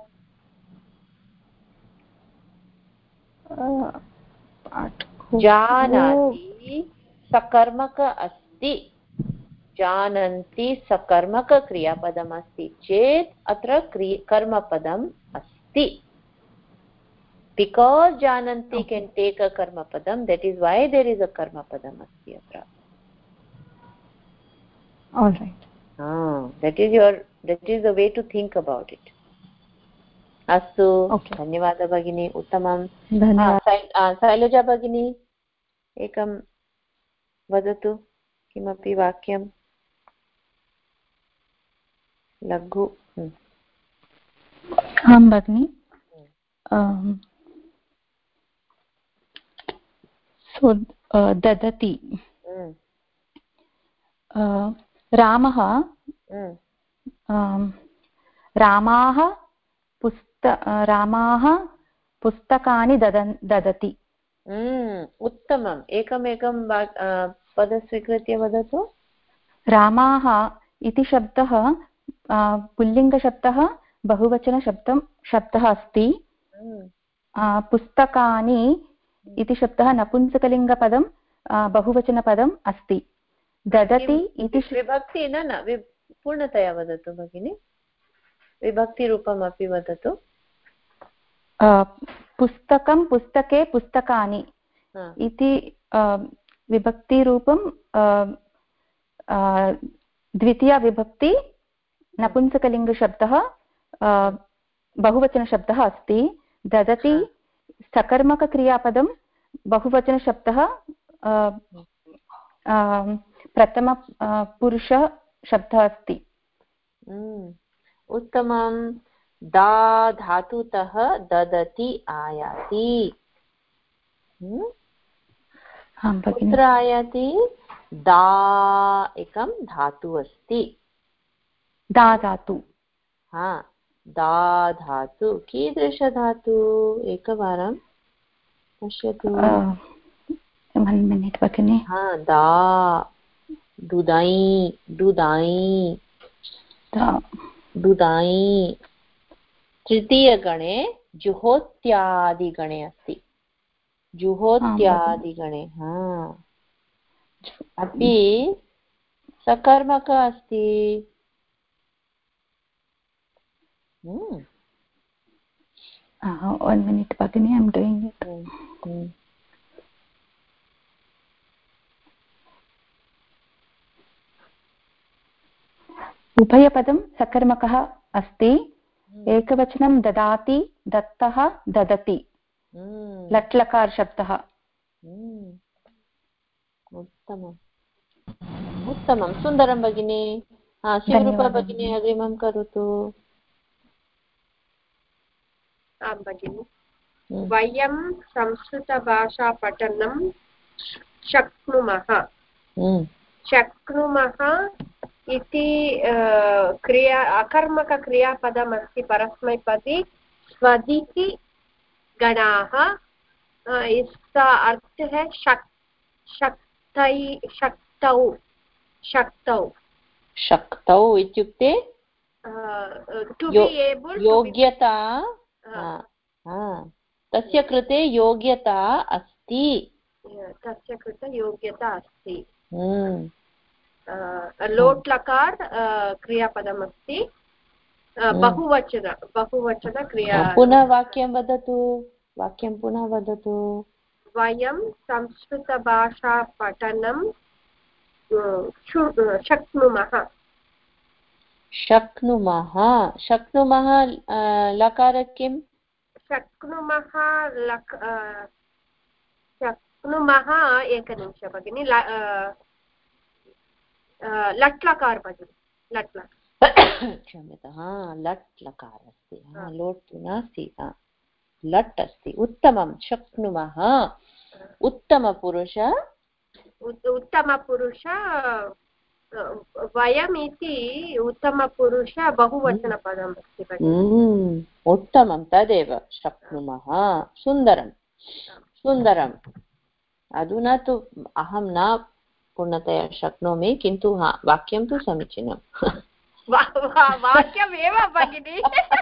जानाति सकर्मक अस्ति. जानन्ति सकर्मक क्रियापदम् अस्ति चेत् अत्र कर्मपदम् अस्ति. Because jananti can take a karma padam, that is why there is a karma padam asti atra. All right. That is the way to think about it. Astu. Dhanyawada bhagini. Uttamam. Sailaja bhagini. Ekam vadatu. Kimapi vakyam. Laghu. Aham bhagini. So dadati. Ramah पुस्तकानि ददति. उत्तमम्. एकमेकं पद स्वीकृत्य वदतु. रामाः इति शब्दः पुल्लिङ्गशब्दः बहुवचनशब्दः अस्ति. पुस्तकानि इति शब्दः नपुंसकलिङ्गपदं बहुवचनपदम् अस्ति. ददति इति विभक्ति न पूर्णतया वदतु भगिनि. विभक्तिरूपमपि वदतु. पुस्तकं पुस्तके पुस्तकानि इति विभक्तिरूपं द्वितीया विभक्ति नपुंसकलिङ्गशब्दः बहुवचनशब्दः अस्ति. ददति सकर्मकक्रियापदं बहुवचनशब्दः प्रथम पुरुषशब्दः अस्ति. उत्तमं. दा धातुतः ददति आयाति. कुत्र आयाति? दा एकं धातु अस्ति. दा धातु. दा धातु. कीदृशधातु? एकवारं पश्यतु. 1 minute भगिनि. दा दुदाई दुदाई दुदाई. तृतीयगणे जुहोत्यादिगणे अस्ति. जुहोत्यादिगणे अपि सकर्मक अस्ति. 1 minute भगिनि. I am doing it. उभयपदं सकर्मकः अस्ति एकवचनं ददाति दत्तः ददति लट् लकार शब्दः उत्तमम् उत्तमं सुन्दरं भगिनी शिवरूपा भगिनी अग्रिमं करोतु आं भगिनि वयं संस्कृतभाषापठनं शक्नुमः इति क्रिया अकर्मकक्रियापदमस्ति परस्मैपदी स्वदिति गणाः इसका अर्थ है शक्तौ इत्युक्ते योग्यता तस्य कृते योग्यता अस्ति लोट् लकार क्रियापदमस्ति बहुवचन क्रिया पुनः वाक्यं वदतु वयं संस्कृतभाषापठनं शक्नुमः लकार किं शक्नुमः एकनिमिषं भगिनि लट् लकार भगिनि क्षम्यतां लट् लकार अस्ति लोट् नास्ति लट् अस्ति उत्तमं शक्नुमः उत्तमपुरुष वयम् इति उत्तमपुरुष बहुवचनपदम् अस्ति उत्तमं तदेव शक्नुमः सुन्दरम् अधुना तु अहं न पूर्णतया शक्नोमि किन्तु वाक्यं तु समीचीनं वाक्यमेव भगिनि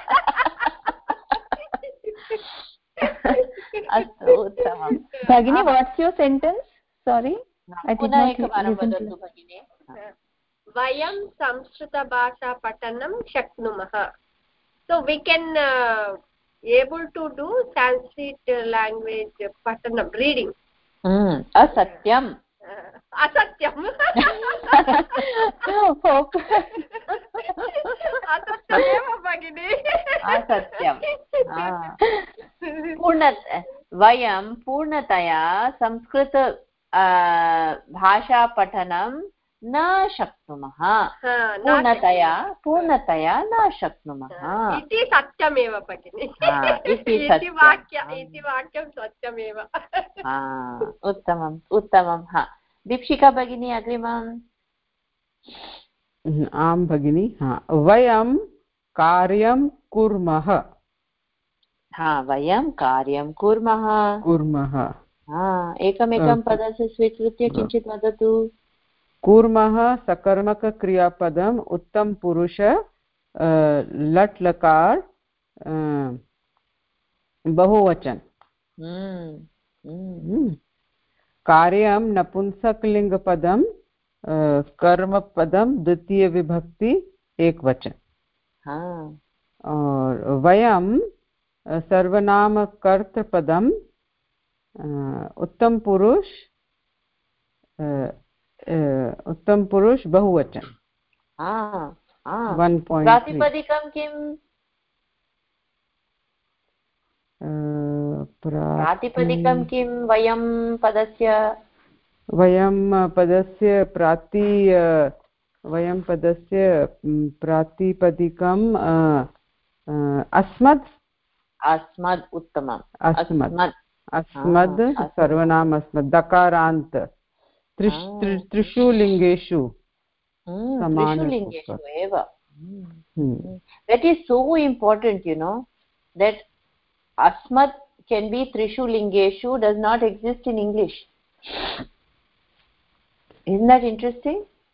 अस्तु उत्तमं भगिनि वाट्स् योर् सेण्टेन्स् सोरी पुनः एकवारं वदतु भगिनि वयं संस्कृतभाषापठनं शक्नुमः so we can able to do Sanskrit language patanam reading असत्यम् असत्यमेव भगिनि असत्यं वयं पूर्णतया संस्कृत भाषापठनं न शक्नुमः पूर्णतया न शक्नुमः इति सत्यमेव भगिनि इति वाक्यं सत्यमेव उत्तमं दीक्षिका भगिनी अग्रिमम् आं भगिनि वयं कार्यं कुर्मः वयं कार्यं कुर्मः एकमेकं पदस्य स्वीकृत्य किञ्चित् वदतु कुर्मः सकर्मकक्रियापदम् उत्तमपुरुष लट् लकार बहुवचन कार्यं नपुंसकलिङ्गपदं कर्मपदं द्वितीयविभक्ति एकवचन और वयं सर्वनामकर्तृपदं उत्तम पुरुष बहुवचन 1.3 प्रातिपदिकं किम् प्रातिपदिकं किं वयं पदस्य प्रातिपदिकं अस्मद् उत्तमम् अस्मद् सर्वनाम अस्मद् दकारान्त त्रिषु लिङ्गेषु एव that is so important that asmad can be trishu lingeshu does not exist in English. Isn't that interesting?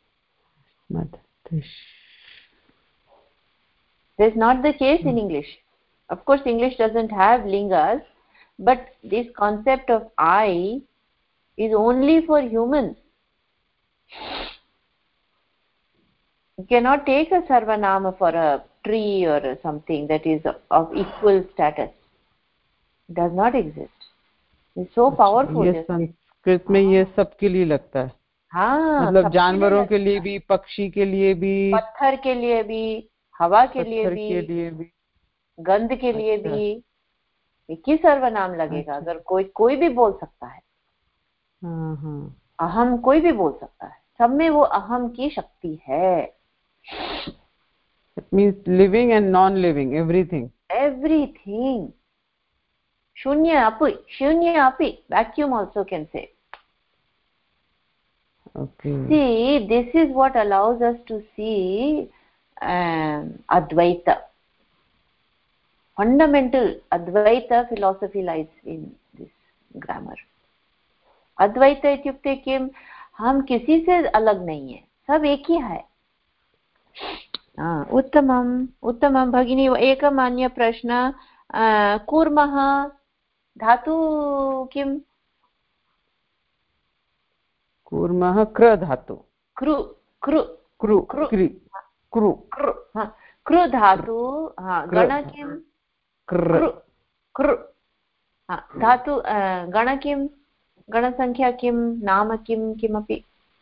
That's not the case in English. Of course English doesn't have lingas, but this concept of I is only for humans. You cannot take a sarvanama for a tree or something that is of equal status. It does not exist. It's so powerful. ये संस्कृत में ये सबके लिए लगता है हाँ, मतलब सबके जानवरों लिए के लिए भी, पक्षी के लिए भी, पत्थर के लिए भी, हवा के लिए पत्थर भी, के लिए भी। गंध के लिए अच्छा। भी। एक ही सर्वनाम लगेगा। अच्छा। अगर कोई भी बोल सकता है। हाँ हाँ, अहम कोई भी बोल सकता है, सब में वो अहम की शक्ति है। It means living and non living, everything. Everything. शून्य अपि, vacuum also can say. Okay. See, this is what allows us to see Advaita. Fundamental Advaita philosophy lies in this grammar. Advaita इत्युक्ते किम? हम किसी से अलग नहीं है, सब एक ही है। उत्तमम् उत्तमं भगिनी। एकम् अन्य प्रश्न। कूर्मः धातु किम्? कूर्मः कृ धातु। कृ कृ कृ कृ कृ कृ कृ कृ धातु। गण किं? कृ कृ। धातु गण किं? गणसंख्या किं? नाम किं? किमपि?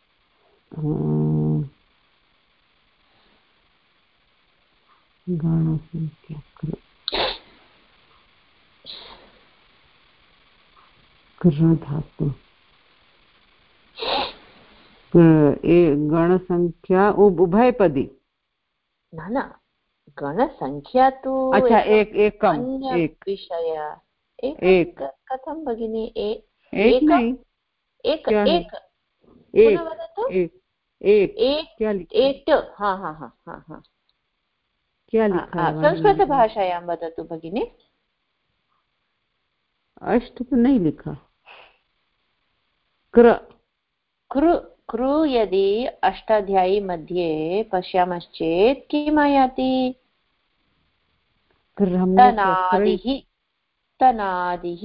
गणसंख्या कृ धातु। गणसंख्या उभयपदी। न, गणसंख्या तु अच्छा, एकम विषय। एक कथं भगिनी? एक नहीं, एक क्या है? एक पुनः वदतु। एक क्या लिखा? एट। हाँ हाँ हाँ हाँ हाँ, क्या लिखा है? संस्कृतभाषायां वदतु भगिनी। अष्ट तो नहीं लिखा। कृ कृ कृ यदि अष्टाध्यायी मध्ये पश्यामश्चेत् किम् आयाति? तनादिः। तनादिः।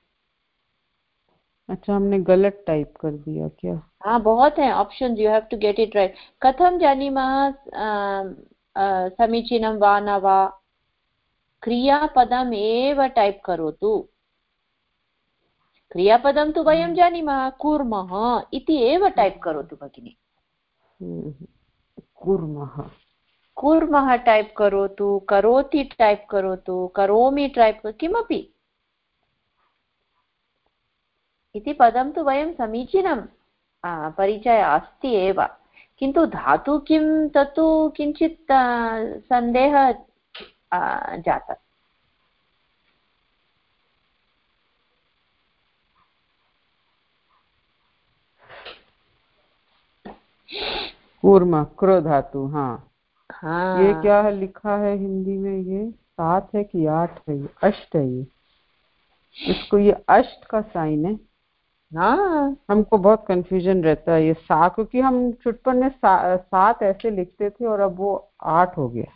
अच्छा, हमने गलत टाइप कर दिया क्या? हाँ, बहुत है option, you have to get it right. कथं जानीमः समीचीनं वा न वा? क्रियापदम् एव टाइप करोतु। क्रियापदं तु वयं जानीमः, कूर्मः इति एव टाइप करोतु भगिनि। कूर्मः टाइप करोतु, करोति टाइप करोतु, करोमि टाइप किमपि इति पदं तु वयं समीचीनं परिचय अस्ति एव, किन्तु धातु किं तत्तु किञ्चित् सन्देहः जातः। कूर्म क्रो धातु। हाँ, ये क्या है लिखा है हिंदी में? ये 7 है कि 8 है? ये अष्ट है। ये इसको ये अष्ट का साइन है। हमको बहुत कंफ्यूजन रहता है ये क्योंकि हम चुटपन में 7 ऐसे लिखते थे और अब वो 8 हो गया।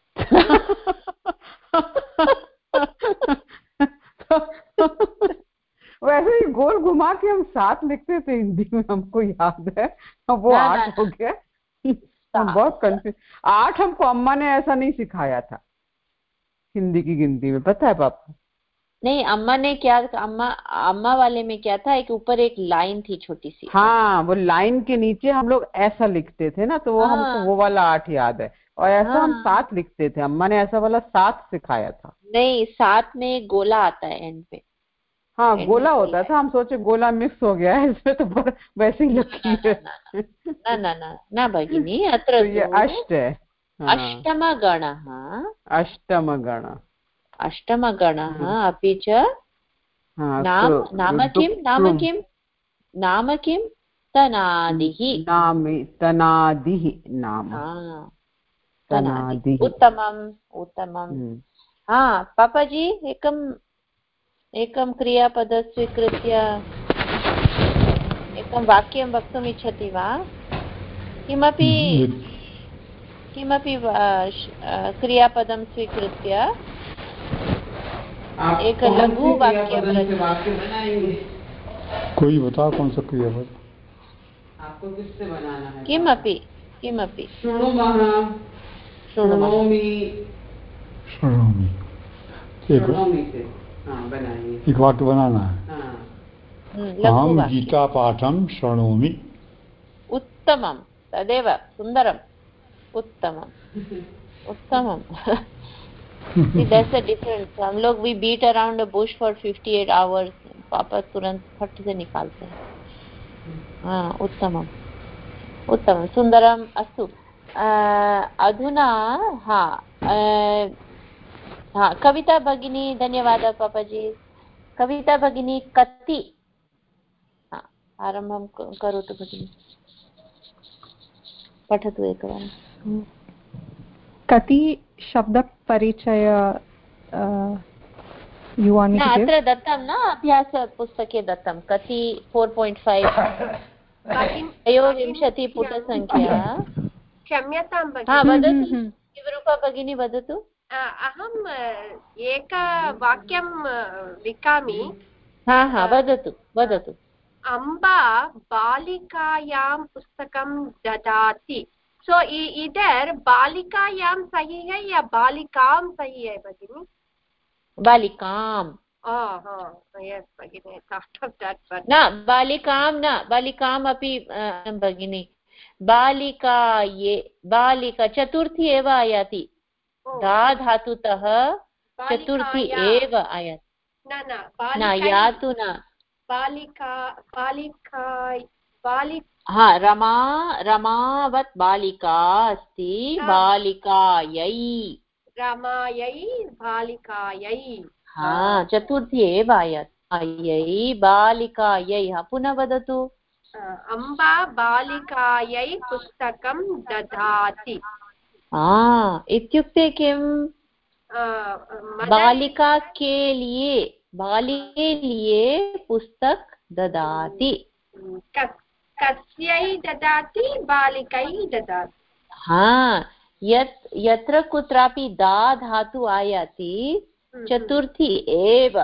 वैसे ही गोल घुमा के हम 7 लिखते थे हिंदी में, हमको याद है। अब वो 8 हो गया। हम बहुत कंफ्यूज। 8 हमको अम्मा ने ऐसा नहीं सिखाया था हिंदी की गिनती में, पता है पापा? नहीं, अम्मा ने क्या, अम्मा वाले में क्या था, एक ऊपर एक लाइन थी छोटी सी। हाँ, वो लाइन के नीचे हम लोग ऐसा लिखते थे ना, तो वो हमको वो वाला 8 याद है। और ऐसा हम 7 लिखते थे। अम्मा ने ऐसा वाला 7 सिखाया था। नहीं, 7 में एक गोला आता है एंड पे। हाँ, गोला होता था। हम सोचे गोला मिक्स हो गया है इसमें, तो वैसे ही लिखी है। न भगिनी, अत्र तो ये अष्ट है। अष्टमगणः। अष्टमगणः अपि च नाम किं? तनादिः। तनादिः नाम। तनादिः। उत्तमम्। पापाजी, एकं क्रियापद स्वीकृत्य एकं वाक्यं वक्तुम् इच्छति वा? किमपि क्रियापदं स्वीकृत्य एक लघु वाक्यं बनाएंगे। कोई बताओ कौन सा क्रियापद आपको किससे बनाना है? किमपि एक वाक्य बनाना है। अहम गीता पाठम शृणोमि। उत्तमं तदेव सुन्दरम् उत्तमम् उत्तमम् See, that's the difference. हम लोग we beat around the bush for 58 hours. पापा तुरंत फट से निकालते हैं. हाँ, उत्तमम् उत्तमं सुन्दरम् अस्तु. अधुना कविता भगिनी धन्यवादः पापाजी. कविता भगिनी कति आरम्भं करोतु भगिनी. पठतु एकवारं. कति शब्दपरिचय अत्र दत्तं न अभ्यासपुस्तके दत्तं कति 4.5 त्रयोविंशति पुटसङ्ख्या. क्षम्यतां वदतु शिवरूपा भगिनी वदतु. अहम् एकवाक्यं लिखामि. वदतु वदतु. अम्बा बालिकायां पुस्तकं ददाति. सो इधर बालिकायां सही है या बालिकां सही है भगिनी? बालिकां. Yes भगिनी, thought of that but न बालिकां न बालिकाम् अपि भगिनी. बालिका चतुर्थी एव आयाति. धा धातुतः चतुर्थी एव आयाति. न यातु न. रमावत् बालिका अस्ति. बालिकायै चतुर्थी एव आयाति. बालिकायै. पुनः वदतु. अम्बा बालिकायै पुस्तकं ददाति. इत्युक्ते किं? बालिका के लिए पुस्तक ददाति. कस्यै ददाति? बालिकै ददाति. यत्र कुत्रापि दा धातु आयाति चतुर्थी एव.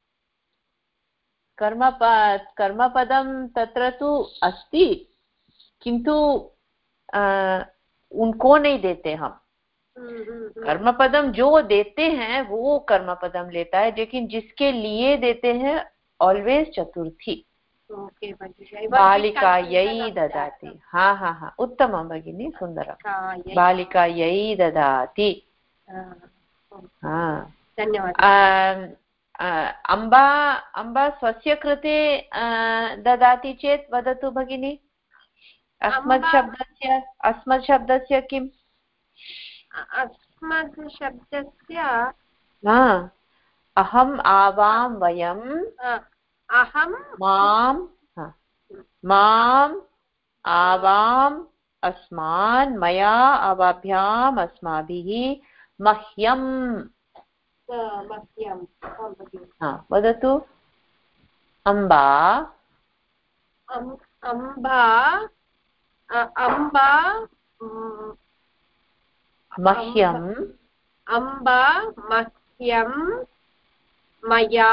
कर्मपदं तत्र तु अस्ति किन्तु उनको नहीं देते हम. कर्मपदम जो देते हैं वो कर्मपदम लेता है, लेकिन जिसके लिए देते हैं ऑलवेज चतुर्थी. बालिकायै ददाति. उत्तमं भगिनी सुन्दरं. बालिकायै ददाति. धन्यवादः. अम्बा स्वस्य कृते ददाति चेत् वदतु भगिनी. अस्मत् शब्दस्य किम्? अस्मत् शब्दस्य अहम् आवां वयं माम् आवाम् अस्मान् मया आवाभ्याम् अस्माभिः मह्यम्. वदतु. अम्बा मह्यम्. अम्बा मह्यं मया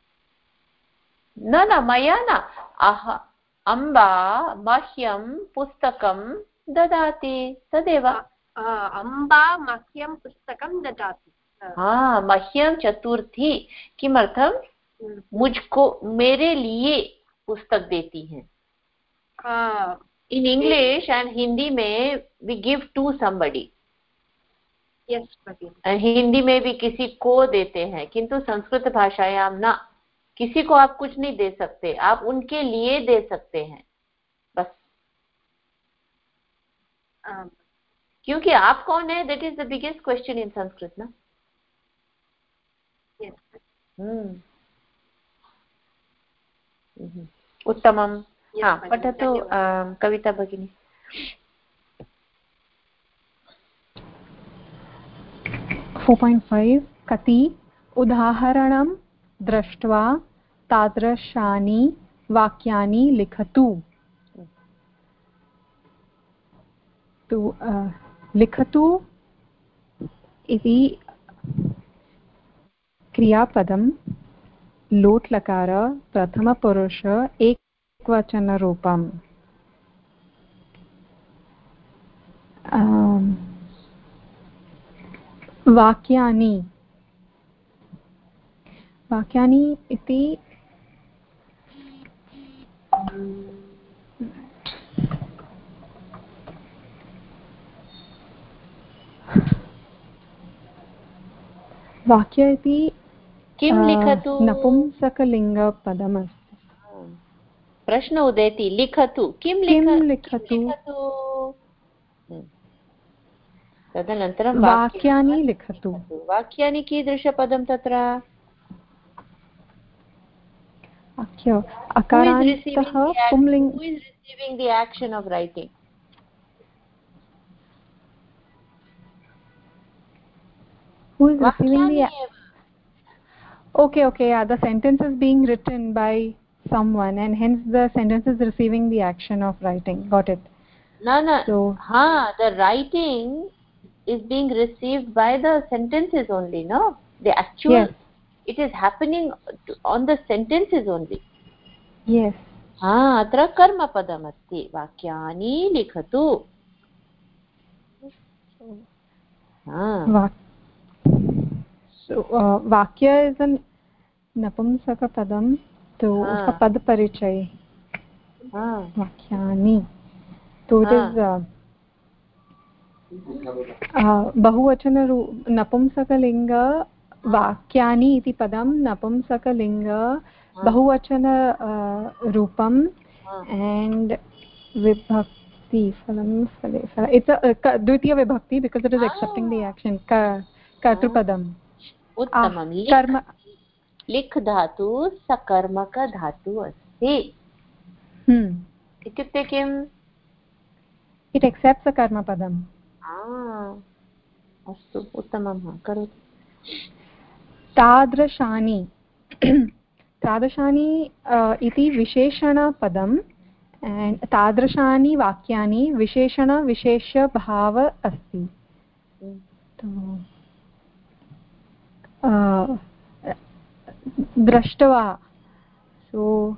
न मया न. अम्बा मह्यं पुस्तकं ददाति. तदेव. अम्बा मह्यं पुस्तकं ददाति. मह्यं चतुर्थी. किमर्थं? मुझको मेरे लिए पुस्तक देती हैं. इन इंग्लिश एंड हिंदी में we give to somebody. Hindi में भी किसी को देते हैं, किंतु संस्कृत भाषायां ना. किसी को आप कुछ नहीं दे सकते, आप उनके लिए दे सकते हैं बस. क्योंकि आप कौन है, that is the biggest question in Sanskrit ना. उत्तमं. पठतु कविता भगिनी. 4.5 कति उदाहरणं दृष्ट्वा तादृशानि वाक्यानि लिखतु. लिखतु इति क्रियापदं लोट्लकार प्रथमपुरुष एकवचनरूपम्. वाक्यानि इति वाक्य इति किं लिखतु नपुंसकलिङ्गपदमस्ति। प्रश्न उदेति लिखतु किं लिखतु तदनन्तरं वाक्यानि लिखतु। वाक्यानि कीदृशपदं तत्र अकारान्तः पुंलिङ्ग who is receiving the action of writing who is receiving the okay yeah, the sentence is being written by someone and hence the sentence is receiving the action of writing. Got it? No so the writing is being received by the sentences only, no? The actual yes. It is happening on the sentences only. Yes. अत्र कर्मपदम् अस्ति वाक्यानि लिखतु। So vakya is an napumsakapadam, तो उसका पद परिचय वाक्यानि, तो it is बहुवचन नपुंसकलिंग वाक्यानि इति पदं नपुंसकलिंग बहुवचन रूपं and vibhakti phalam phale phala, it's a dvitiya vibhakti because it is accepting the action कर्तृपदम् उत्तमं कर्म लिख धातु सकर्मक धातु अस्ति इत्युक्ते किम् it accepts a कर्मपदम् अस्तु उत्तमं करोतु तादृशानि तादृशानि इति विशेषणपदम् and तादृशानि वाक्यानि विशेषण विशेषभाव अस्ति तो दृष्ट्वा सो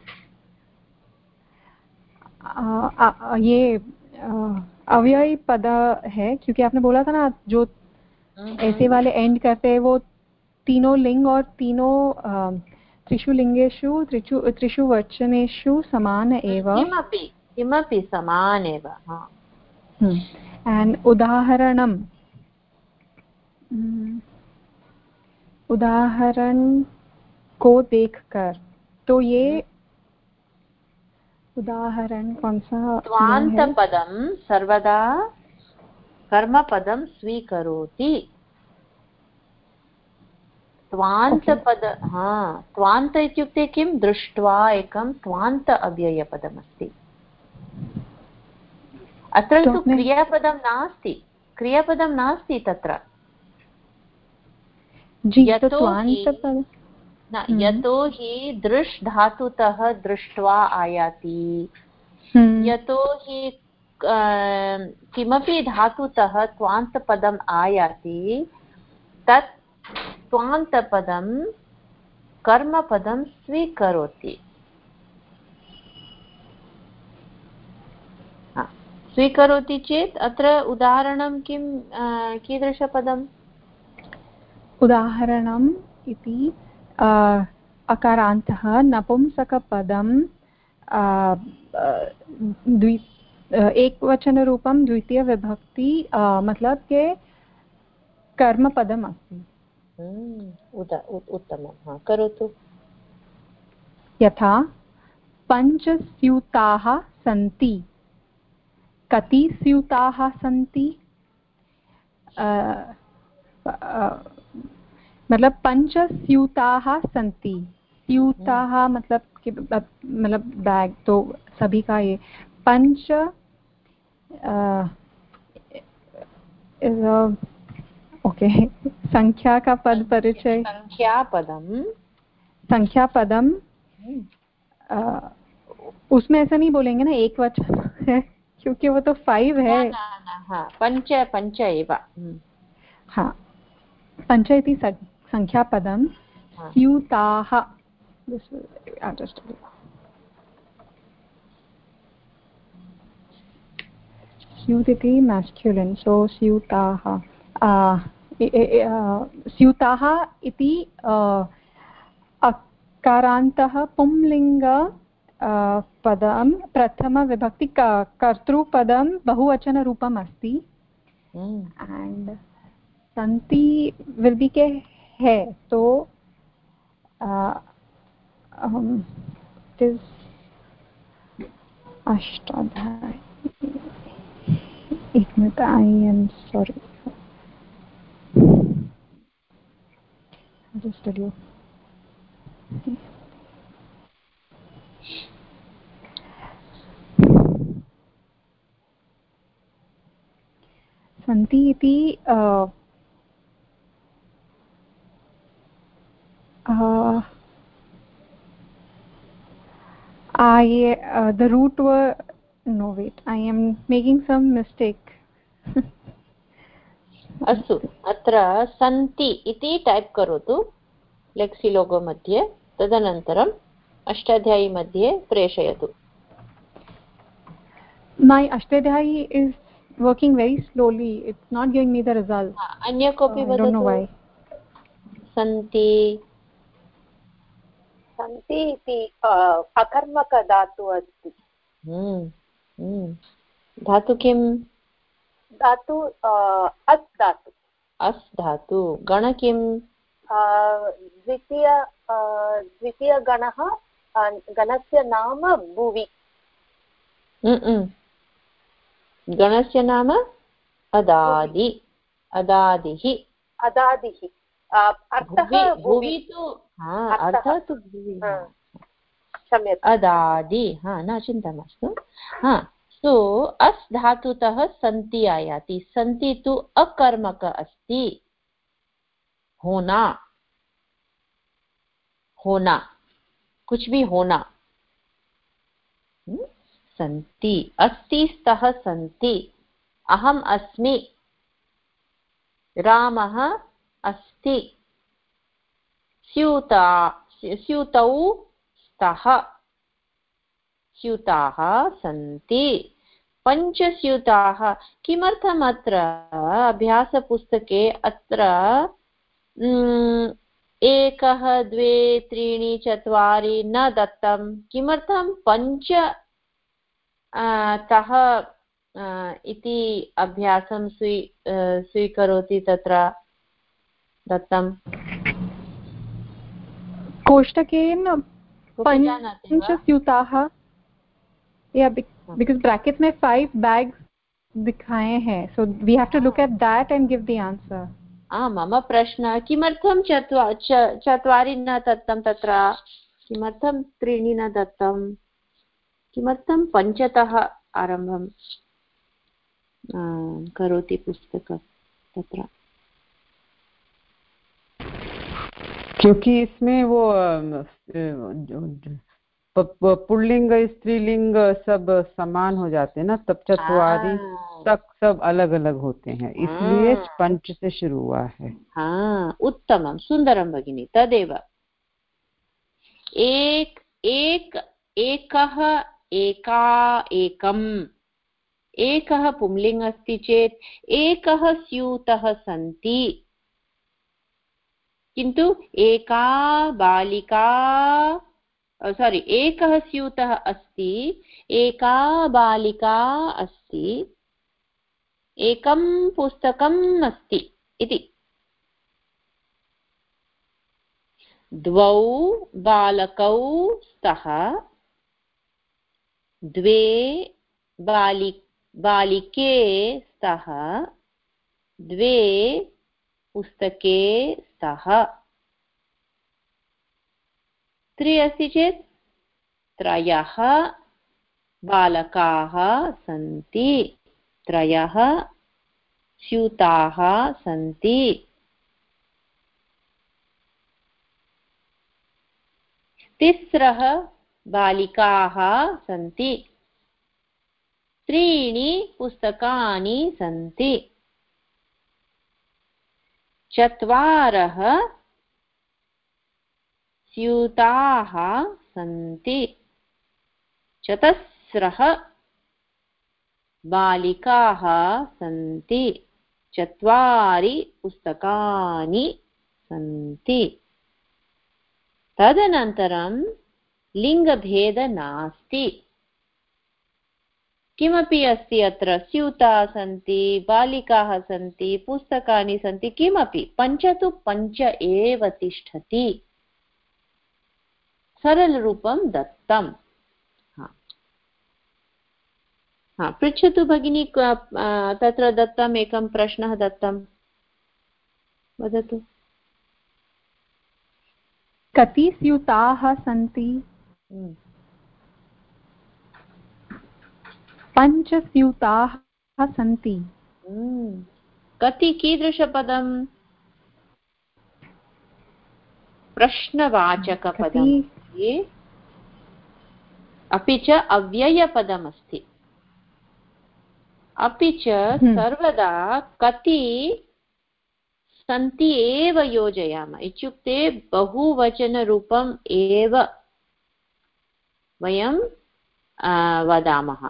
ये अव्ययी पद है क्योंकि आपने बोला था ना जो ऐसे वाले एंड करते हैं वो तीनों लिंग और तीनों त्रिषु लिंगेषु त्रिषु वचनेषु समान एव किमपि समान एव एंड उदाहरणं उदाहरण को देखकर तो ये उदाहरण कौन सा त्वान्त पदं सर्वदा कर्मपदं स्वीकरोति त्वान्त पद त्वान्त इत्युक्ते किं दृष्ट्वा एकं त्वान्त अव्ययपदमस्ति अत्र तु क्रियापदं नास्ति तत्र यतो हि दृश् धातुतः दृष्ट्वा आयाति यतो हि किमपि धातुतः त्वान्तपदम् आयाति तत् त्वान्तपदं कर्मपदं स्वीकरोति स्वीकरोति चेत् अत्र उदाहरणं किं कीदृशपदम् उदाहरणम् इति अकारान्तः नपुंसकपदं एकवचनरूपं द्वितीय विभक्ति मतलब के कर्मपदम् अस्ति उत्तमं करोतु यथा पञ्चस्यूताः सन्ति कति स्यूताः सन्ति मतलब पंच स्यूताः सन्ति स्यूताः मतलब बैग तो सभी का ये पंच ओके संख्या का पद परिचय संख्या पदम उसमें ऐसा नहीं बोलेंगे ना एक वचन है क्योंकि वो तो 5 है पंच एव हाँ पंच इति संख्यापदं स्यूताः स्यूत् इति मैस्क्युलिन् सो स्यूताः स्यूताः इति अकारान्तः पुंलिङ्ग पदं प्रथमविभक्ति कर्तृपदं बहुवचनरूपम् अस्ति and santi will be ke है तो it is अष्टाध्यायी. एक minute, I am sorry. I'll just tell you. सन्ति इति the root were, no wait, I am making some mistake. अस्तु, अत्र सन्ति इति टैप् करोतु लेक्सिलोगो मध्ये, तदनन्तरम् अष्टाध्यायी मध्ये प्रेषयतु. My ashtadhyayi is working very slowly, it's not giving me the results. अन्य कोऽपि I don't know why. सन्ति सन्ति इति अकर्मक धातु अस्ति. धातु किं? धातु अस् धातु. अस् धातु. गण किं? द्वितीयगणः, गणस्य नाम भुवि. गणस्य नाम अदादि. अदादिः. अदादिः. अर्थः भुवि तु अर्थः तु भुवि. क्षम्यताम्. अदादि. न चिन्ता मास्तु. सो अस् धातुतः सन्ति आयाति. सन्ति तु अकर्मक अस्ति. होना, होना, कुछ भी होना. सन्ति, अस्ति स्तः सन्ति. अहम् अस्मि, रामः अस्ति. स्यूतौ स्तः, स्यूताः सन्ति. पञ्चस्यूताः. किमर्थम् अत्र अभ्यासपुस्तके अत्र 1 2 3 4 न दत्तं? किमर्थं 5 तः इति अभ्यासं स्वीकरोति तत्र दत्तं? कोष्टकेन पञ्चस्यूताः. Yeah, because bracket में 5 bags दिखाए हैं, so we have to look at that and give the answer. मम प्रश्न, किमर्थं 4 न दत्तं तत्र? किमर्थं 3 न दत्तं? किमर्थं 5 तः आरम्भं करोति पुस्तक तत्र? क्योंकि इसमें वो पुल्लिंग स्त्रीलिंग सब समान हो जाते हैं ना, तब चत्वारी तक सब अलग अलग होते हैं, इसलिए 5 से शुरू हुआ है. उत्तमं, सुन्दरं भगिनी. तदेव एकः, एका, एकम्. एकः पुंलिङ्ग् अस्ति चेत् एकः स्यूतः सन्ति. किन्तु एका बालिका, एकः स्यूतः अस्ति, एका बालिका अस्ति, एकं पुस्तकम् अस्ति इति. द्वौ बालकौ स्तः, द्वे बालिके स्तः, द्वे पुस्तके स्तः. 3 अस्ति चेत् 3 बालकाः सन्ति, 3 स्यूताः सन्ति. 3 बालिकाः सन्ति, 3 पुस्तकानि सन्ति. 4 स्यूताः सन्ति, 4 बालिकाः सन्ति, 4 पुस्तकानि सन्ति. तदनन्तरं लिङ्गभेद नास्ति. किमपि अस्ति अत्र स्यूताः सन्ति बालिकाः सन्ति पुस्तकानि सन्ति किमपि पञ्च तु पञ्च एव तिष्ठति सरलरूपं दत्तम् पृच्छतु भगिनी तत्र दत्तम् एकं प्रश्नः दत्तं वदतु कति स्यूताः सन्ति पञ्च स्यूताः सन्ति कति कीदृशपदं प्रश्नवाचकपदम् अपि च अव्ययपदमस्ति अपि च सर्वदा कति सन्ति एव योजयामः इत्युक्ते बहुवचनरूपम् एव वयं वदामः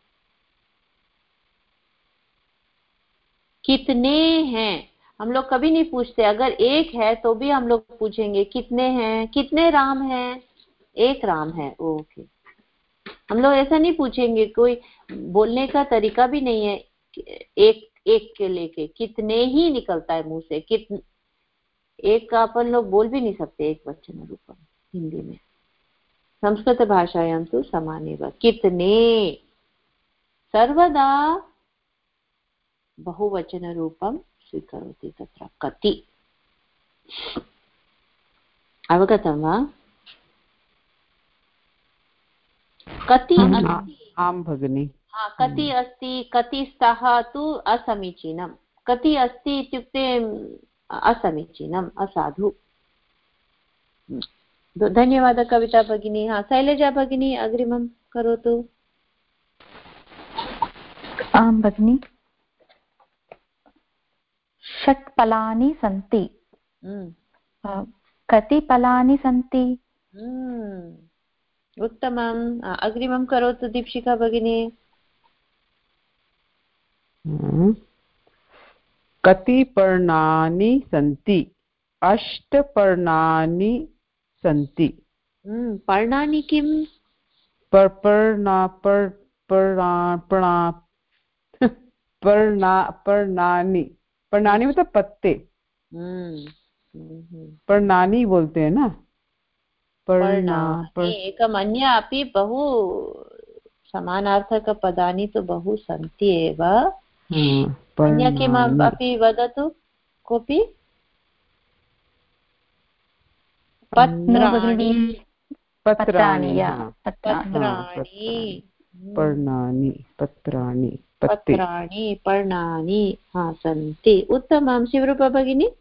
कितने हैं हम लोग कभी नहीं पूछते अगर एक है तो भी हम लोग पूछेंगे कितने हैं कितने राम हैं एक राम है ओके हम लोग ऐसा नहीं पूछेंगे कोई बोलने का तरीका भी नहीं है एक एक के लेके कितने ही निकलता है मुंह से कितने एक का अपन लोग बोल भी नहीं सकते एक वचन रूपम हिंदी में संस्कृत भाषायां तु समानेव कितने सर्वदा बहुवचनरूपं स्वीकरोति तत्र कति अवगतं वा कति आं भगिनि कति अस्ति कति स्तः तु असमीचीनं कति अस्ति इत्युक्ते असमीचीनम् असाधु धन्यवादः कविता भगिनी शैलजा भगिनी अग्रिमं करोतु आं भगिनि षट् फलानि सन्ति कति फलानि सन्ति उत्तमम् अग्रिमं करोतु दीक्षिका भगिनी कति पर्णानि सन्ति 8 पर्णानि सन्ति पर्णानि किं पर्णानि पर्णानि मतलब पत्ते पर्णानि बोलते हैं ना एकम् अन्य अपि बहु समानार्थकपदानि तु बहु सन्ति एव अन्य किमपि वदतु कोऽपि पत्राणि पर्णानि पर्णानि सन्ति उत्तमं शिवरूपा भगिनी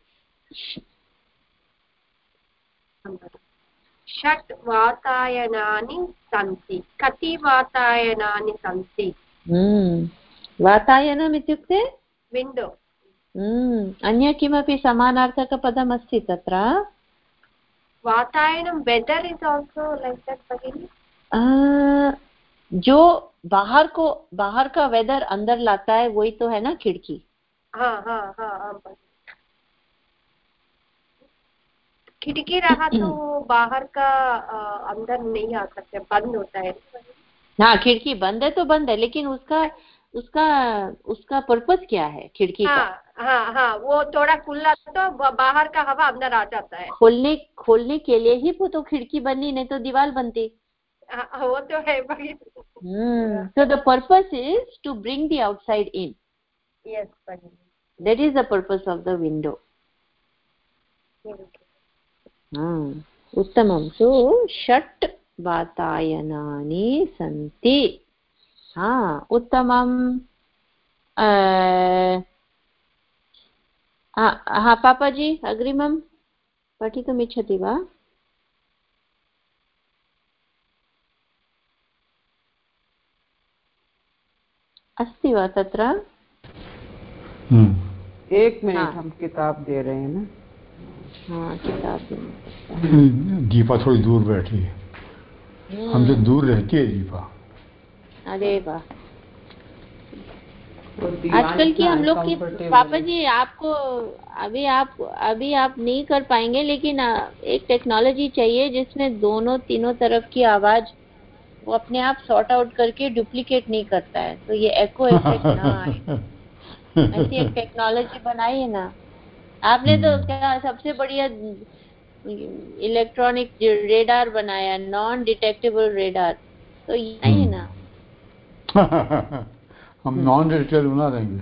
षट् वातायनानि सन्ति कति वातायनानि सन्ति वातायनम् इत्युक्ते विण्डो अन्य किमपि समानार्थकपदम् अस्ति तत्र वातायनम weather is also like that भगिनी जो बाहर का वेदर अंदर लाता है वही तो है ना खिड़की हाँ खिड़की रहा तो बाहर का अंदर नहीं आ सकते बंद होता है हाँ खिड़की बंद है तो बंद है लेकिन उसका पर्पस क्या है खिड़की का हाँ वो थोड़ा खुला तो बाहर का हवा अंदर आ जाता है खोलने के लिए ही वो तो खिड़की बनी नहीं तो दीवार बनती वो तो है so the purpose is to bring the outside in yes that is the purpose of the window उत्तमं सो षट् वातायनानि सन्ति उत्तमं पापाजी अग्रिमं पठितुम् इच्छति वा अस्ति वा तत्र 1 मिनट हम किताब दे रहे हैं ना किताब दीपा थोड़ी दूर बैठी है हमसे दूर रहती है दीपा अरे वाह आजकल की हम लोग की पापा जी आपको अभी आप नहीं कर पाएंगे लेकिन एक टेक्नोलॉजी चाहिए जिसमें तीनों तरफ की आवाज वो अपने आप सॉर्ट आउट करके डुप्लीकेट नहीं करता है, तो ये एको इफेक्ट ना आए ऐसी एक टेक्नोलॉजी बनाई है ना आपने। तो क्या सबसे बढ़िया इलेक्ट्रॉनिक रेडार बनाया, नॉन डिटेक्टेबल रेडार, तो यही है ना। हम नॉन डिटेक्टेबल बना देंगे।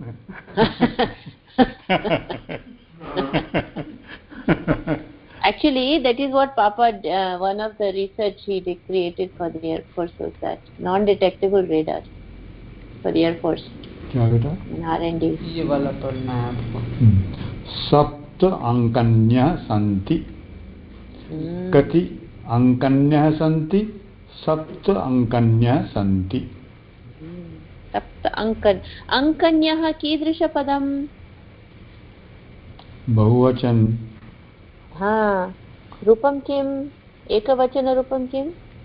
Actually, that is what Papa, one of the research he created for the Air Force was that non-detectable radar for the Air Force. क्या बेटा? In R&D. ये वाला पढ़ना है आपको। सप्त अंकन्यः सन्ति। कति अंकन्यः सन्ति? सप्त अंकन्यः सन्ति। सप्त अंकन्यः कीदृशपदम्? बहुवचन। हाँ, रूपं किम्? एकवचनरूपं किम्?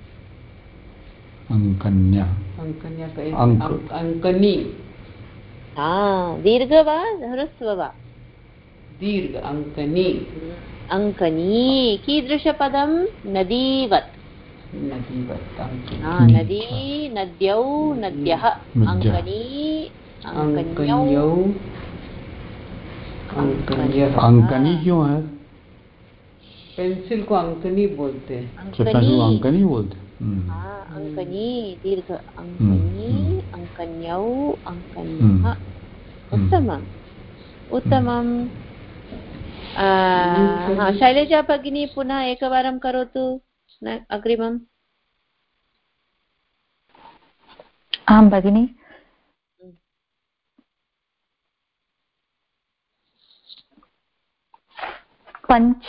अंकन्यः। अंकनी। हाँ, दीर्घ वा ह्रस्व वा? दीर्घ। अंकनी। अंकनी। कीदृशपदं? नदीवत्। नदीवत्। हाँ, नदी, नद्यौ, नद्यः। अंकनी, अंकन्यौ, अंकनी क्यों है? पेंसिल को अंकनी बोलते हैं। अंकनी बोलते हैं। हाँ, अंकनी दीर्घ। अंकनी, अंकन्यौ, अंकन्यः। उत्तमम् उत्तमम्। हाँ, शैलजा भगिनी पुनः एकवारं करोतु अग्रिमम्। आं भगिनि। पञ्च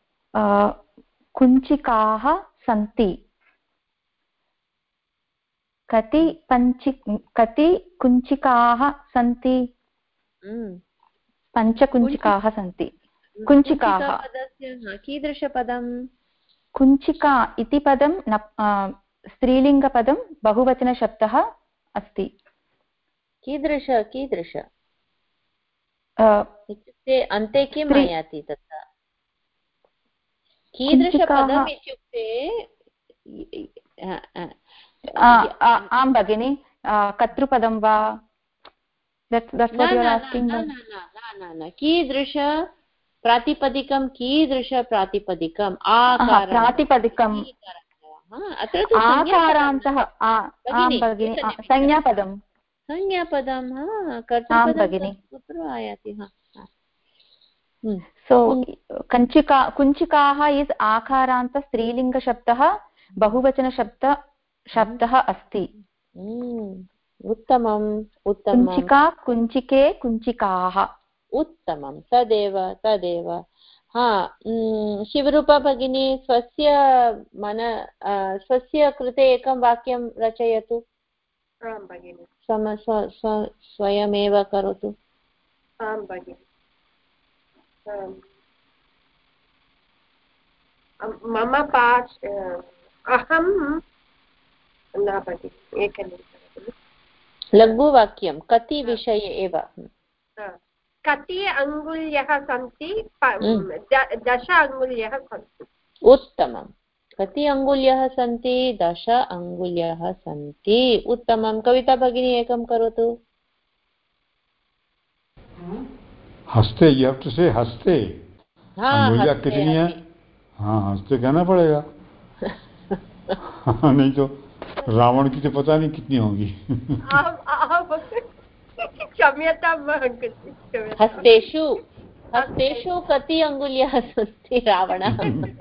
कुञ्चिकाः सन्ति। कति कुञ्चिकाः सन्ति? पञ्चकुञ्चिकाः सन्ति। कुञ्चिकाः कीदृशपदं? कुञ्चिका इति पदं स्त्रीलिङ्गपदं, बहुवचनशब्दः अस्ति। कीदृश इत्युक्ते अन्ते किम् आयाति तत्र? कीदृशपदम् इत्युक्ते? आं भगिनि, कर्तृपदं वा? कीदृश प्रातिपदिकं? कीदृशप्रातिपदिकम्? प्रातिपदिकम् आकारान्तः। संज्ञापदं। कर्तृपदं कुत्र आयाति? सो कुञ्चिकाः इस् आकारान्त स्त्रीलिङ्गशब्दः, बहुवचनशब्दः अस्ति। उत्तमम् उत्तमम्। कुञ्चिका, कुञ्चिके, कुञ्चिकाः। उत्तमं, तदेव। शिवरूपा भगिनी स्वस्य कृते एकं वाक्यं रचयतु। आं भगिनि। स्वयमेव करोतु। आं भगिनि। मम अहं न भगिनि, एकनिमिषं। लघुवाक्यं कति विषये एव। कति अङ्गुल्यः सन्ति? 10 अङ्गुल्यः सन्ति। उत्तमं। कति अङ्गुल्यः सन्ति? 10 अङ्गुल्यः सन्ति। उत्तमं। कविता भगिनी एकं करोतु। हस्ते, you have to say हस्ते। अंगुलियां कितनी है? हाँ, हस्ते कहना पड़ेगा। नहीं तो रावण की तो पता नहीं कितनी होगी। क्षम्यतां। हस्तेषु कति अङ्गुल्याः सन्ति रावणः?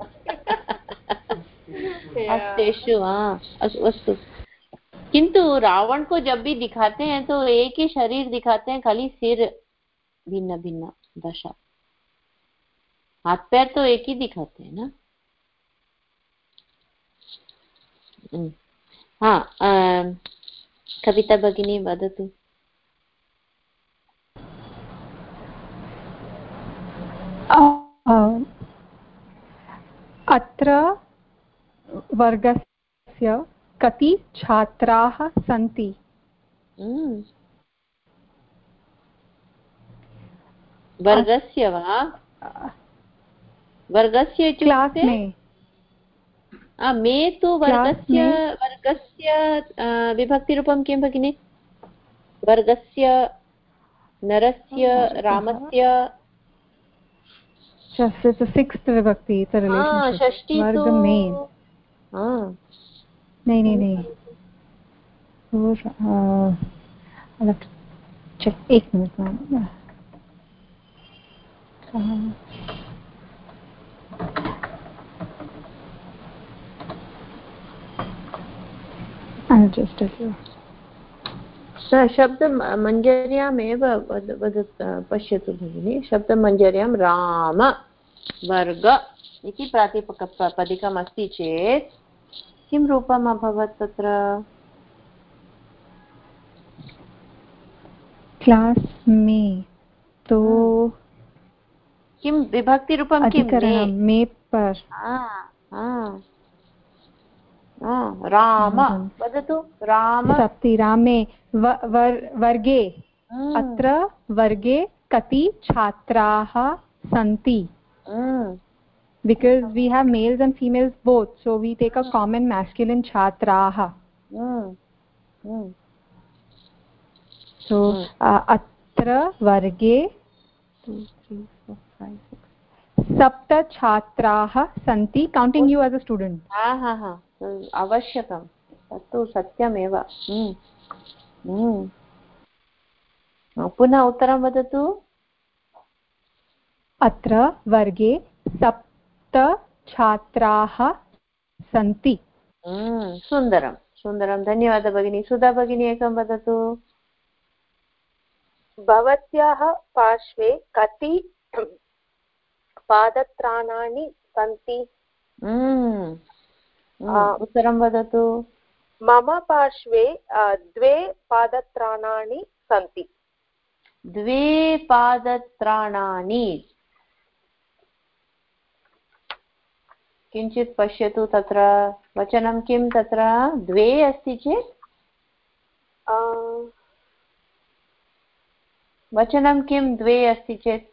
हस्तेषु। अस्तु। किंतु रावण को जब भी दिखाते हैं तो एक ही शरीर दिखाते हैं, खाली सिर भिन्न भिन्न दशा, हाथ पैर तो एक ही दिखाते हैं ना। हाँ, कविता भगिनी वदतु। अत्र वर्गस्य कति छात्राः सन्ति? वर्गस्य वा? वर्गस्य इत्युक्ते मे तु वर्गस्य वर्गस्य विभक्तिरूपं किं भगिनि? वर्गस्य, नरस्य, रामस्य। सिक्स्थ विभक्ति, षष्ठी वर्ग में नहीं एक मिनट शब्दमञ्जर्यामेव पश्यतु भगिनि, शब्दमञ्जर्यां राम वर्ग इति प्रातिपदिकम् अस्ति चेत् किं रूपम् अभवत् तत्र? क्लास में तो किं विभक्तिरूपं किं? मे पर राम वदतु। राम सप्ति रामे वर्गे अत्र वर्गे कति छात्राः सन्ति? Because we have males and females both, so we take a common masculine छात्राः. So अत्र वर्गे 2 3 4 5 6 सप्त छात्राः सन्ति, counting you as a student. आवश्यकं, तत्तु सत्यमेव। पुनः उत्तरं वदतु। अत्र वर्गे सप्त छात्राः सन्ति। सुन्दरं सुन्दरं, धन्यवादः भगिनी। सुधा भगिनी एकं वदतु। भवत्याः पार्श्वे कति पादत्राणानि सन्ति? उत्तरं वदतु। मम पार्श्वे 2 पादत्राणानि सन्ति। 2 पादत्राणानि, किञ्चित् पश्यतु, तत्र वचनं किं? तत्र 2 अस्ति चेत् वचनं किं? 2 अस्ति चेत्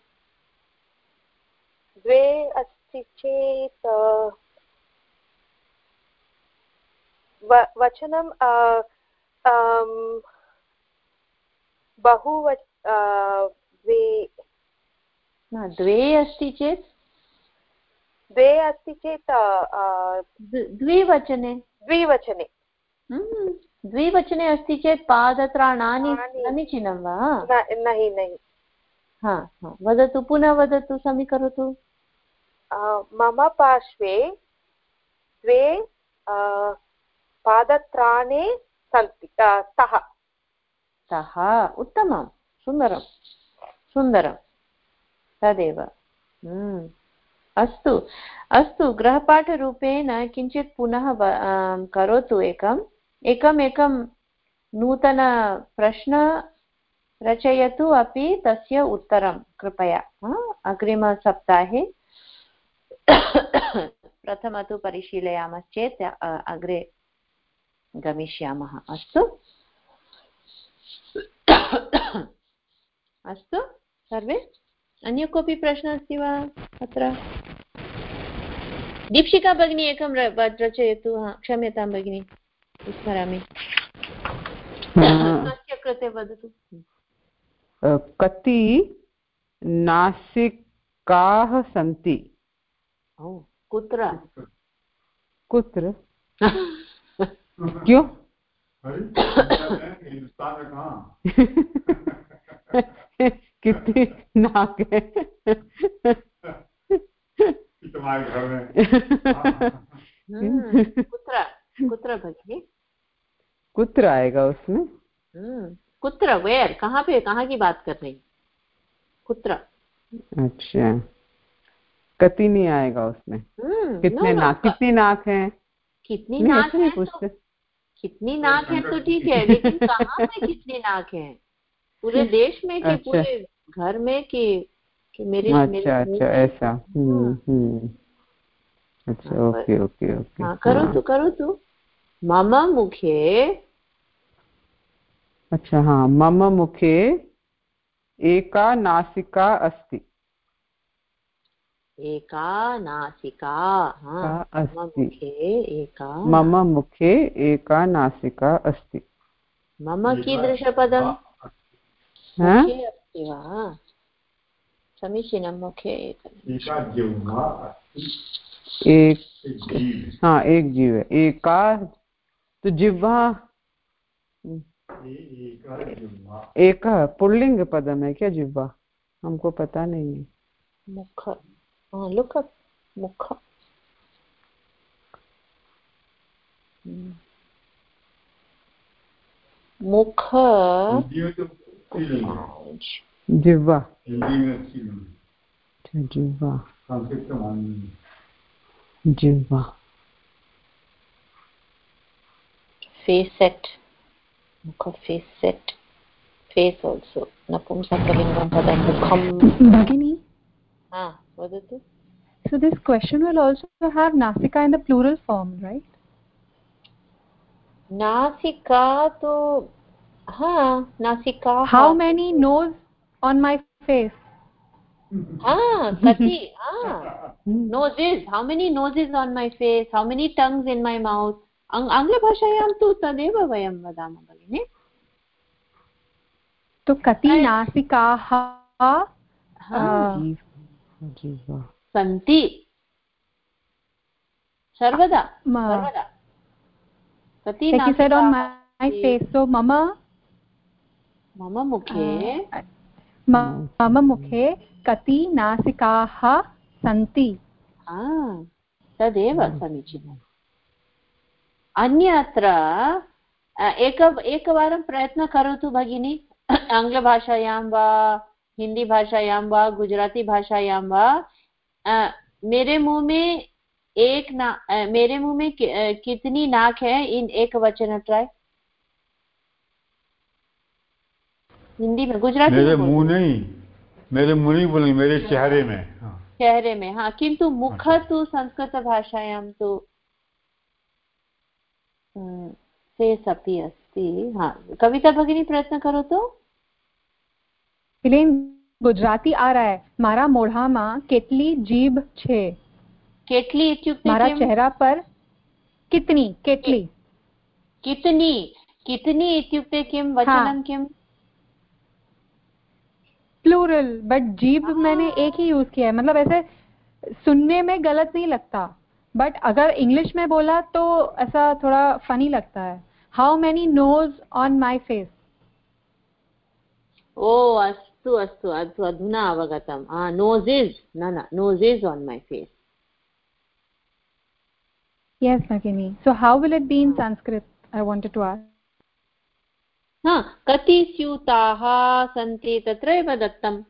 2 अस्ति चेत् वचनं बहु 2 अस्ति चेत् 2 अस्ति चेत् द्विवचने द्विवचने अस्ति चेत् पादत्राणानि समीचीनं वा? न। वदतु, पुनः वदतु, समीकरोतु। मम पार्श्वे 2 पादत्राणे सन्ति स्तः। उत्तमं, सुन्दरं सुन्दरं, तदेव। अस्तु अस्तु, गृहपाठरूपेण किञ्चित् पुनः करोतु। एकं नूतनप्रश्न रचयतु, अपि तस्य उत्तरं कृपया अग्रिमसप्ताहे प्रथमं तु परिशीलयामश्चेत् अग्रे गमिष्यामः। अस्तु अस्तु सर्वे। अन्य कोऽपि प्रश्नः अस्ति वा? अत्र दीक्षिका भगिनी एकं रचयतु। क्षम्यतां भगिनी, विस्मरामि। तस्य कृते वदतु। कति नासिकाः सन्ति? कुत्र? क्यों? कितनी नाक है? तुम्हारे घर में कुत्र भगिनी? कुत्र आएगा उसमें? कुत्र, वेयर, कहाँ पे, कहाँ की बात कर रही? कुत्र? अच्छा, कति नहीं आएगा उसमें। कितने नाक, कितनी नाक है? कितनी नाक है तो, कितनी नाक है तो ठीक है, लेकिन कहाँ पे कितनी नाक है? पूरे देश में कि पूरे घर में कि मेरे? अच्छा ऐसा। अच्छा, ओके। करोतु। मम मुखे। अच्छा, मम मुखे एका नासिका अस्ति। एका नासिका। अस्ति। मम मुखे एका नासिका अस्ति। मम कीदृशपदं? मुखे अस्ति वा? समीचीनं। मुखे एक जीव है। एका तो जिह्वा एक पुल्लिंग पदम है क्या जिह्वा? हमको पता नहीं है। मुख, लुक अप मुख। मुख जिह्वा। जिह्वा फेसेट। मुख फेसेट। फेस also नपुंसकलिङ्गं पदं मुखं। Bhagini, वदतु। so this question will also have nasika in the plural form, right? नासिका तो नासिका। How many nose on my face? कति noses, how many noses on my face, how many tongues in my mouth. आङ्ग्लभाषायां तु तदेव वयं वदामः भगिनि। तो कति नासिकाः सन्ति? सर्वदा। कति नासिकाः on my face, so मम मुखे कति नासिकाः सन्ति। तदेव समीचीनम्। अन्यत्र एकवारं प्रयत्न करोतु भगिनी। आङ्ग्लभाषायां वा हिंदीभाषायां वा गुजराती भाषायां वा मेरे मुंह में कितनी नाक है इन एक वचन ट्राई। हिंदी में, गुजराती मेरे मुंह नहीं बोलेंगे, मेरे चेहरे में। चेहरे में किंतु मुख तो संस्कृत भाषायां तो फेस अपि अस्ति। कविता भगिनी प्रयत्न करो तो। गुजराती आ रहा है। मारा मोढ़ामा केटली जीभ छे। केटली इत्युक्ते मारा चेहरा पर कितनी। केटली कितनी इत्युक्ते किं वचनं किं? प्लूरल, बट जीभ मैंने एक ही यूज किया है। मतलब ऐसे सुनने में गलत नहीं लगता, बट अगर इंग्लिश में बोला तो ऐसा थोड़ा फनी लगता है। How many nose on my face. अस्तु अधुना अवगतम्। Noses noses on my face. Yes, Bhagini. So how will it be in Sanskrit? I wanted to ask. कति स्यूताः सन्ति तत्रैव दत्तम्।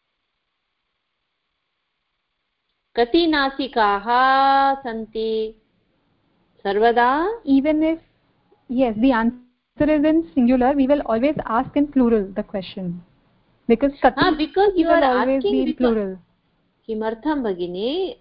कति नासिकाः सन्ति सर्वदा। Even if yes, the answer is in singular, we will always ask in plural the question, because because you are always asking be in plural. किमर्थं भगिनी?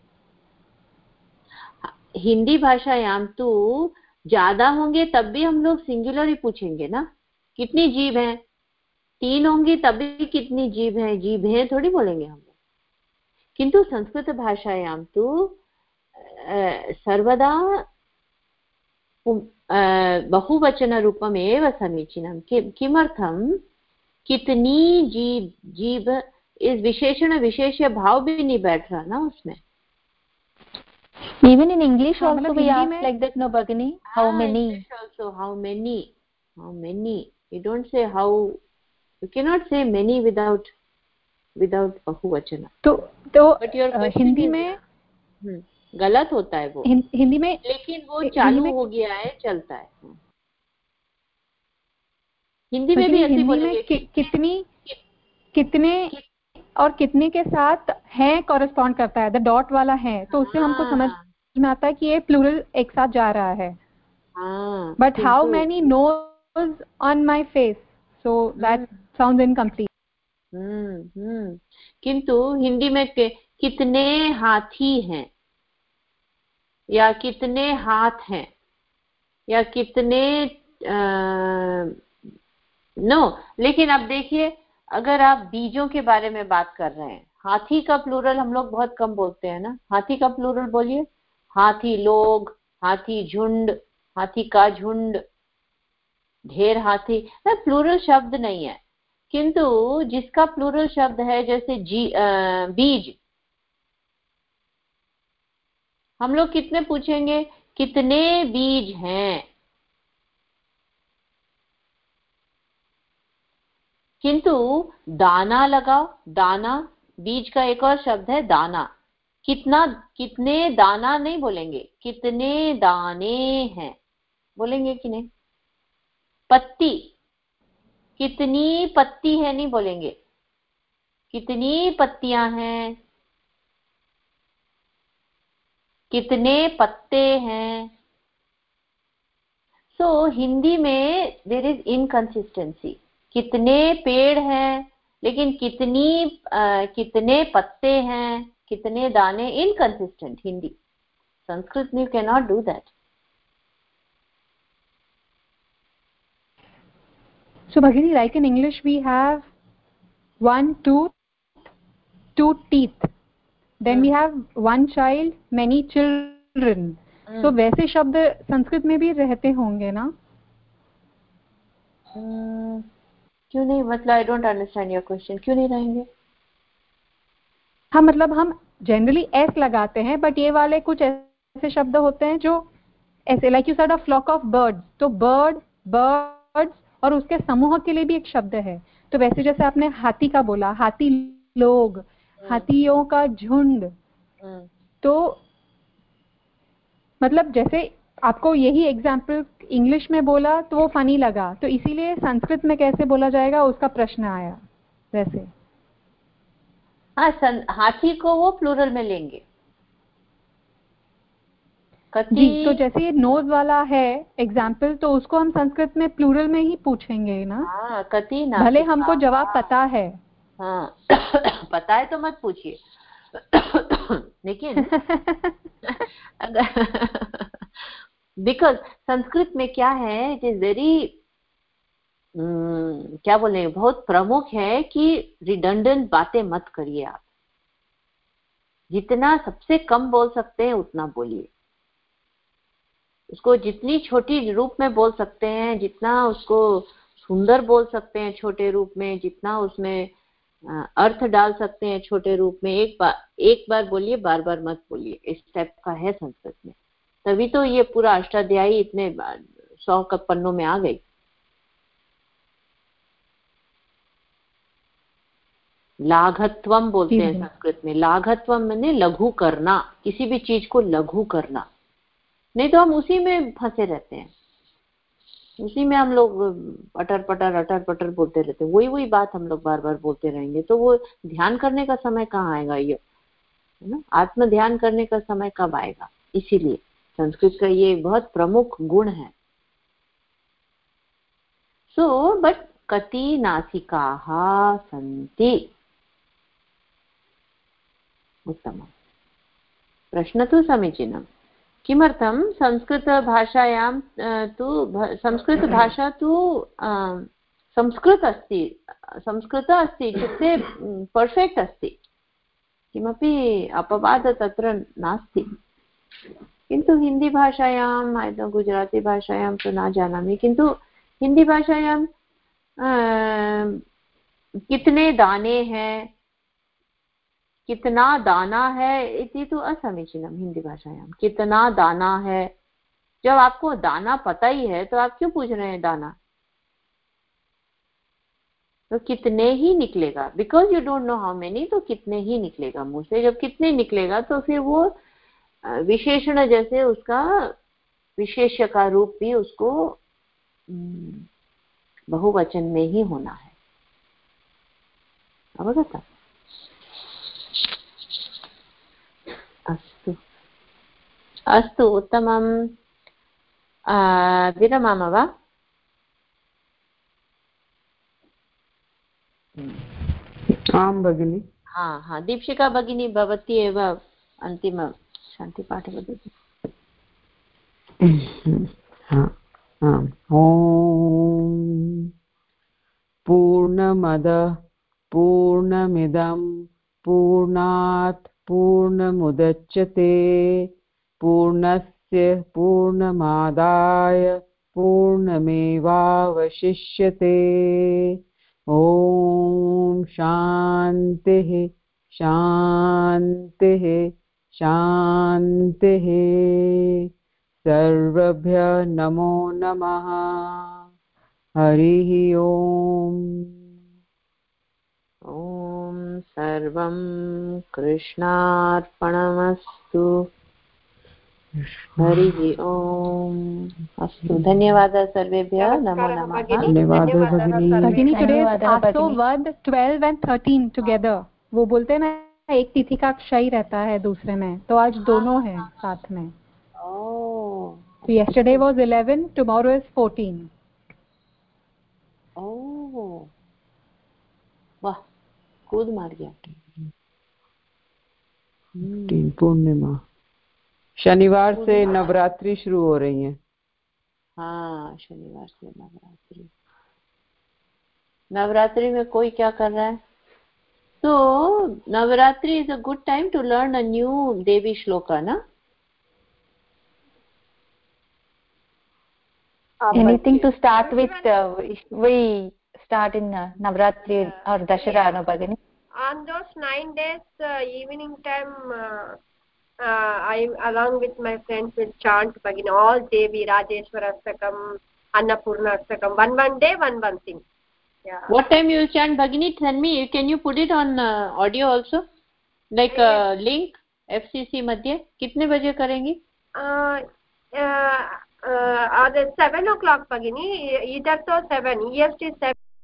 हिंदी भाषायां तो ज्यादा होंगे तब भी हम लोग सिंगुलर ही पूछेंगे ना। कितनी जीभ है? 3 होंगी तब भी कितनी जीभ है, जीभ है थोड़ी बोलेंगे हम लोग। किंतु संस्कृत भाषायां तो सर्वदा बहुवचनरूपम् एव समीचीनं। किमर्थं? कितनी जीभ इस विशेषण विशेष्य भाव भी नहीं बैठ रहा ना उसमें। Even in English also we ask like that, no Bhagini? How many? Also how many? You don't say how. You cannot say many without बहुवचन। तो हिंदी में गलत होता है वो हिंदी में, लेकिन वो चालू हो गया है, चलता है। हिंदी में भी ऐसे बोलेंगे कितने और कितने के साथ है कॉरेस्पॉन्ड करता है। द डॉट वाला है तो उससे हमको समझ में आता है कि ये प्लूरल एक साथ जा रहा है। But how many nose on my face, so that sounds incomplete. किंतु हिंदी में कितने हाथी हैं या कितने हाथ हैं या कितने लेकिन अब देखिए, अगर आप बीजों के बारे में बात कर रहे हैं, हाथी का प्लूरल हम लोग बहुत कम बोलते हैं ना, हाथी का प्लूरल बोलिए। हाथी लोग, हाथी झुंड, हाथी का झुंड, ढेर हाथी, प्लूरल शब्द नहीं है। किंतु जिसका प्लूरल शब्द है जैसे बीज, हम लोग कितने पूछेंगे, कितने बीज हैं। किंतु दाना लगाओ, दाना बीज का एक और शब्द है दाना। कितना, कितने दाना नहीं बोलेंगे, कितने दाने हैं बोलेंगे कि नहीं। पत्ती, कितनी पत्ती है नहीं बोलेंगे, कितनी पत्तियां हैं, कितने पत्ते हैं। सो हिंदी में देयर इज इनकंसिस्टेंसी, कितने पेड़ हैं लेकिन कितने पत्ते हैं, कितने दाने, इनकंसिस्टेंट हिंदी। संस्कृत में you can not do that. So Bhagini, like in English we have one tooth, two teeth, then we have one child, many children. So वैसे शब्द संस्कृत में भी रहते होंगे ना? क्यों नहीं, मतलब I don't understand your question, क्यों नहीं रहेंगे? हाँ, मतलब हम जनरली एस लगाते हैं, बट ये वाले कुछ ऐसे शब्द होते हैं जो ऐसे, like you said a flock of birds, तो बर्ड्स और उसके समूह के लिए भी एक शब्द है। तो वैसे जैसे आपने हाथी का बोला, हाथी लोग, हाथियों का झुंड, तो मतलब जैसे आपको यही एग्जाम्पल इंग्लिश में बोला तो वो फनी लगा, तो इसीलिए संस्कृत में कैसे बोला जाएगा उसका प्रश्न आया वैसे। हाँ, हाथी को वो प्लूरल में लेंगे। जी, तो जैसे ये नोज वाला है एग्जाम्पल, तो उसको हम संस्कृत में प्लूरल में ही पूछेंगे ना। हाँ, कति ना, भले हमको जवाब पता है। हाँ पता है तो मत पूछिए लेकिन अगर बिकॉज संस्कृत में क्या है, इट इज वेरी क्या बोले, बहुत प्रमुख है कि रिडंडेंट बातें मत करिए आप। जितना सबसे कम बोल सकते हैं उतना बोलिए। उसको जितनी छोटी रूप में बोल सकते हैं, जितना उसको सुंदर बोल सकते हैं छोटे रूप में, जितना उसमें अर्थ डाल सकते हैं छोटे रूप में, एक बार बोलिए, बार बार मत बोलिए। इस टाइप का है संस्कृत में। तभी तो ये पूरा अष्टाध्यायी इतने 100 पन्नों में आ गई। लाघत्वम बोलते हैं संस्कृत में। लाघत्वम माने लघु करना, किसी भी चीज को लघु करना। नहीं तो हम उसी में फंसे रहते हैं, उसी में हम लोग अटर पटर बोलते रहते हैं। वही बात हम लोग बार बार बोलते रहेंगे तो वो ध्यान करने का समय कहाँ आएगा? ये है ना, आत्म ध्यान करने का समय कब आएगा? इसीलिए संस्कृत का ये बहुत प्रमुख गुण है। सो बट कति नासिकाः सन्ति। उत्तमम्। प्रश्न तु समीचीनम्। किमर्थं संस्कृतभाषायां तु संस्कृतभाषा तु संस्कृत अस्ति इत्युक्ते पर्फेक्ट् अस्ति, किमपि अपवादः तत्र नास्ति। किन्तु हिन्दीभाषायां, गुजराती भाषायां तु न जानामि, किन्तु हिन्दीभाषायां कितने दाने हैं, कितना दाना है इति तो असमीचीनम। हिंदी भाषायां कितना दाना है, जब आपको दाना पता ही है तो आप क्यों पूछ रहे हैं दाना? तो कितने ही निकलेगा, because you don't know how many, तो कितने ही निकलेगा मुंह से। जब कितने निकलेगा तो फिर वो विशेषण जैसे उसका विशेष्य का रूप भी उसको बहुवचन में ही होना है। अवगत? अस्तु अस्तु, उत्तमं। विरमामः वा? आं भगिनि। हाँ, दीक्षिका भगिनी भवती एव अन्तिम शान्तिपाठ वदतु। ॐ पूर्णमदः पूर्णमिदं पूर्णात् पूर्णमुदच्यते पूर्णस्य पूर्णमादाय पूर्णमेवावशिष्यते ॐ शान्तिः शान्तिः शान्तिः सर्वेभ्यः नमो नमः हरिः ओम् ॐ सर्वं कृष्णार्पणमस्तु हरिः ओम् अस्तु धन्यवादः सर्वेभ्यः नमो नमः धन्यवादः भगिनी भगिनी टुडे आसोवद 12 and 13 टुगेदर वो बोलते हैं ना एक तिथि का क्षय रहता है दूसरे में तो आज दोनों हैं साथ में so yesterday was 11 tomorrow is 14 वाह कूद मार गया पूर्णिमा शनिवार से नवरात्रि शुरू हो रही है हाँ शनिवार से नवरात्रि में कोई क्या कर रहा है so navaratri is a good time to learn a new devi shloka na anything to start with we start in navratri or dashara no bagini on those 9 days evening time I along with my friends will chant bagini all devi rajeshwara astakam annapurna astakam one day one thing. Yeah. What time you will chant Bhagini? Send me. Can you put it on audio also? Like link FCC मध्ये कितने बजे करेंगी? At 7 o'clock Bhagini. Either so 7 EST 7.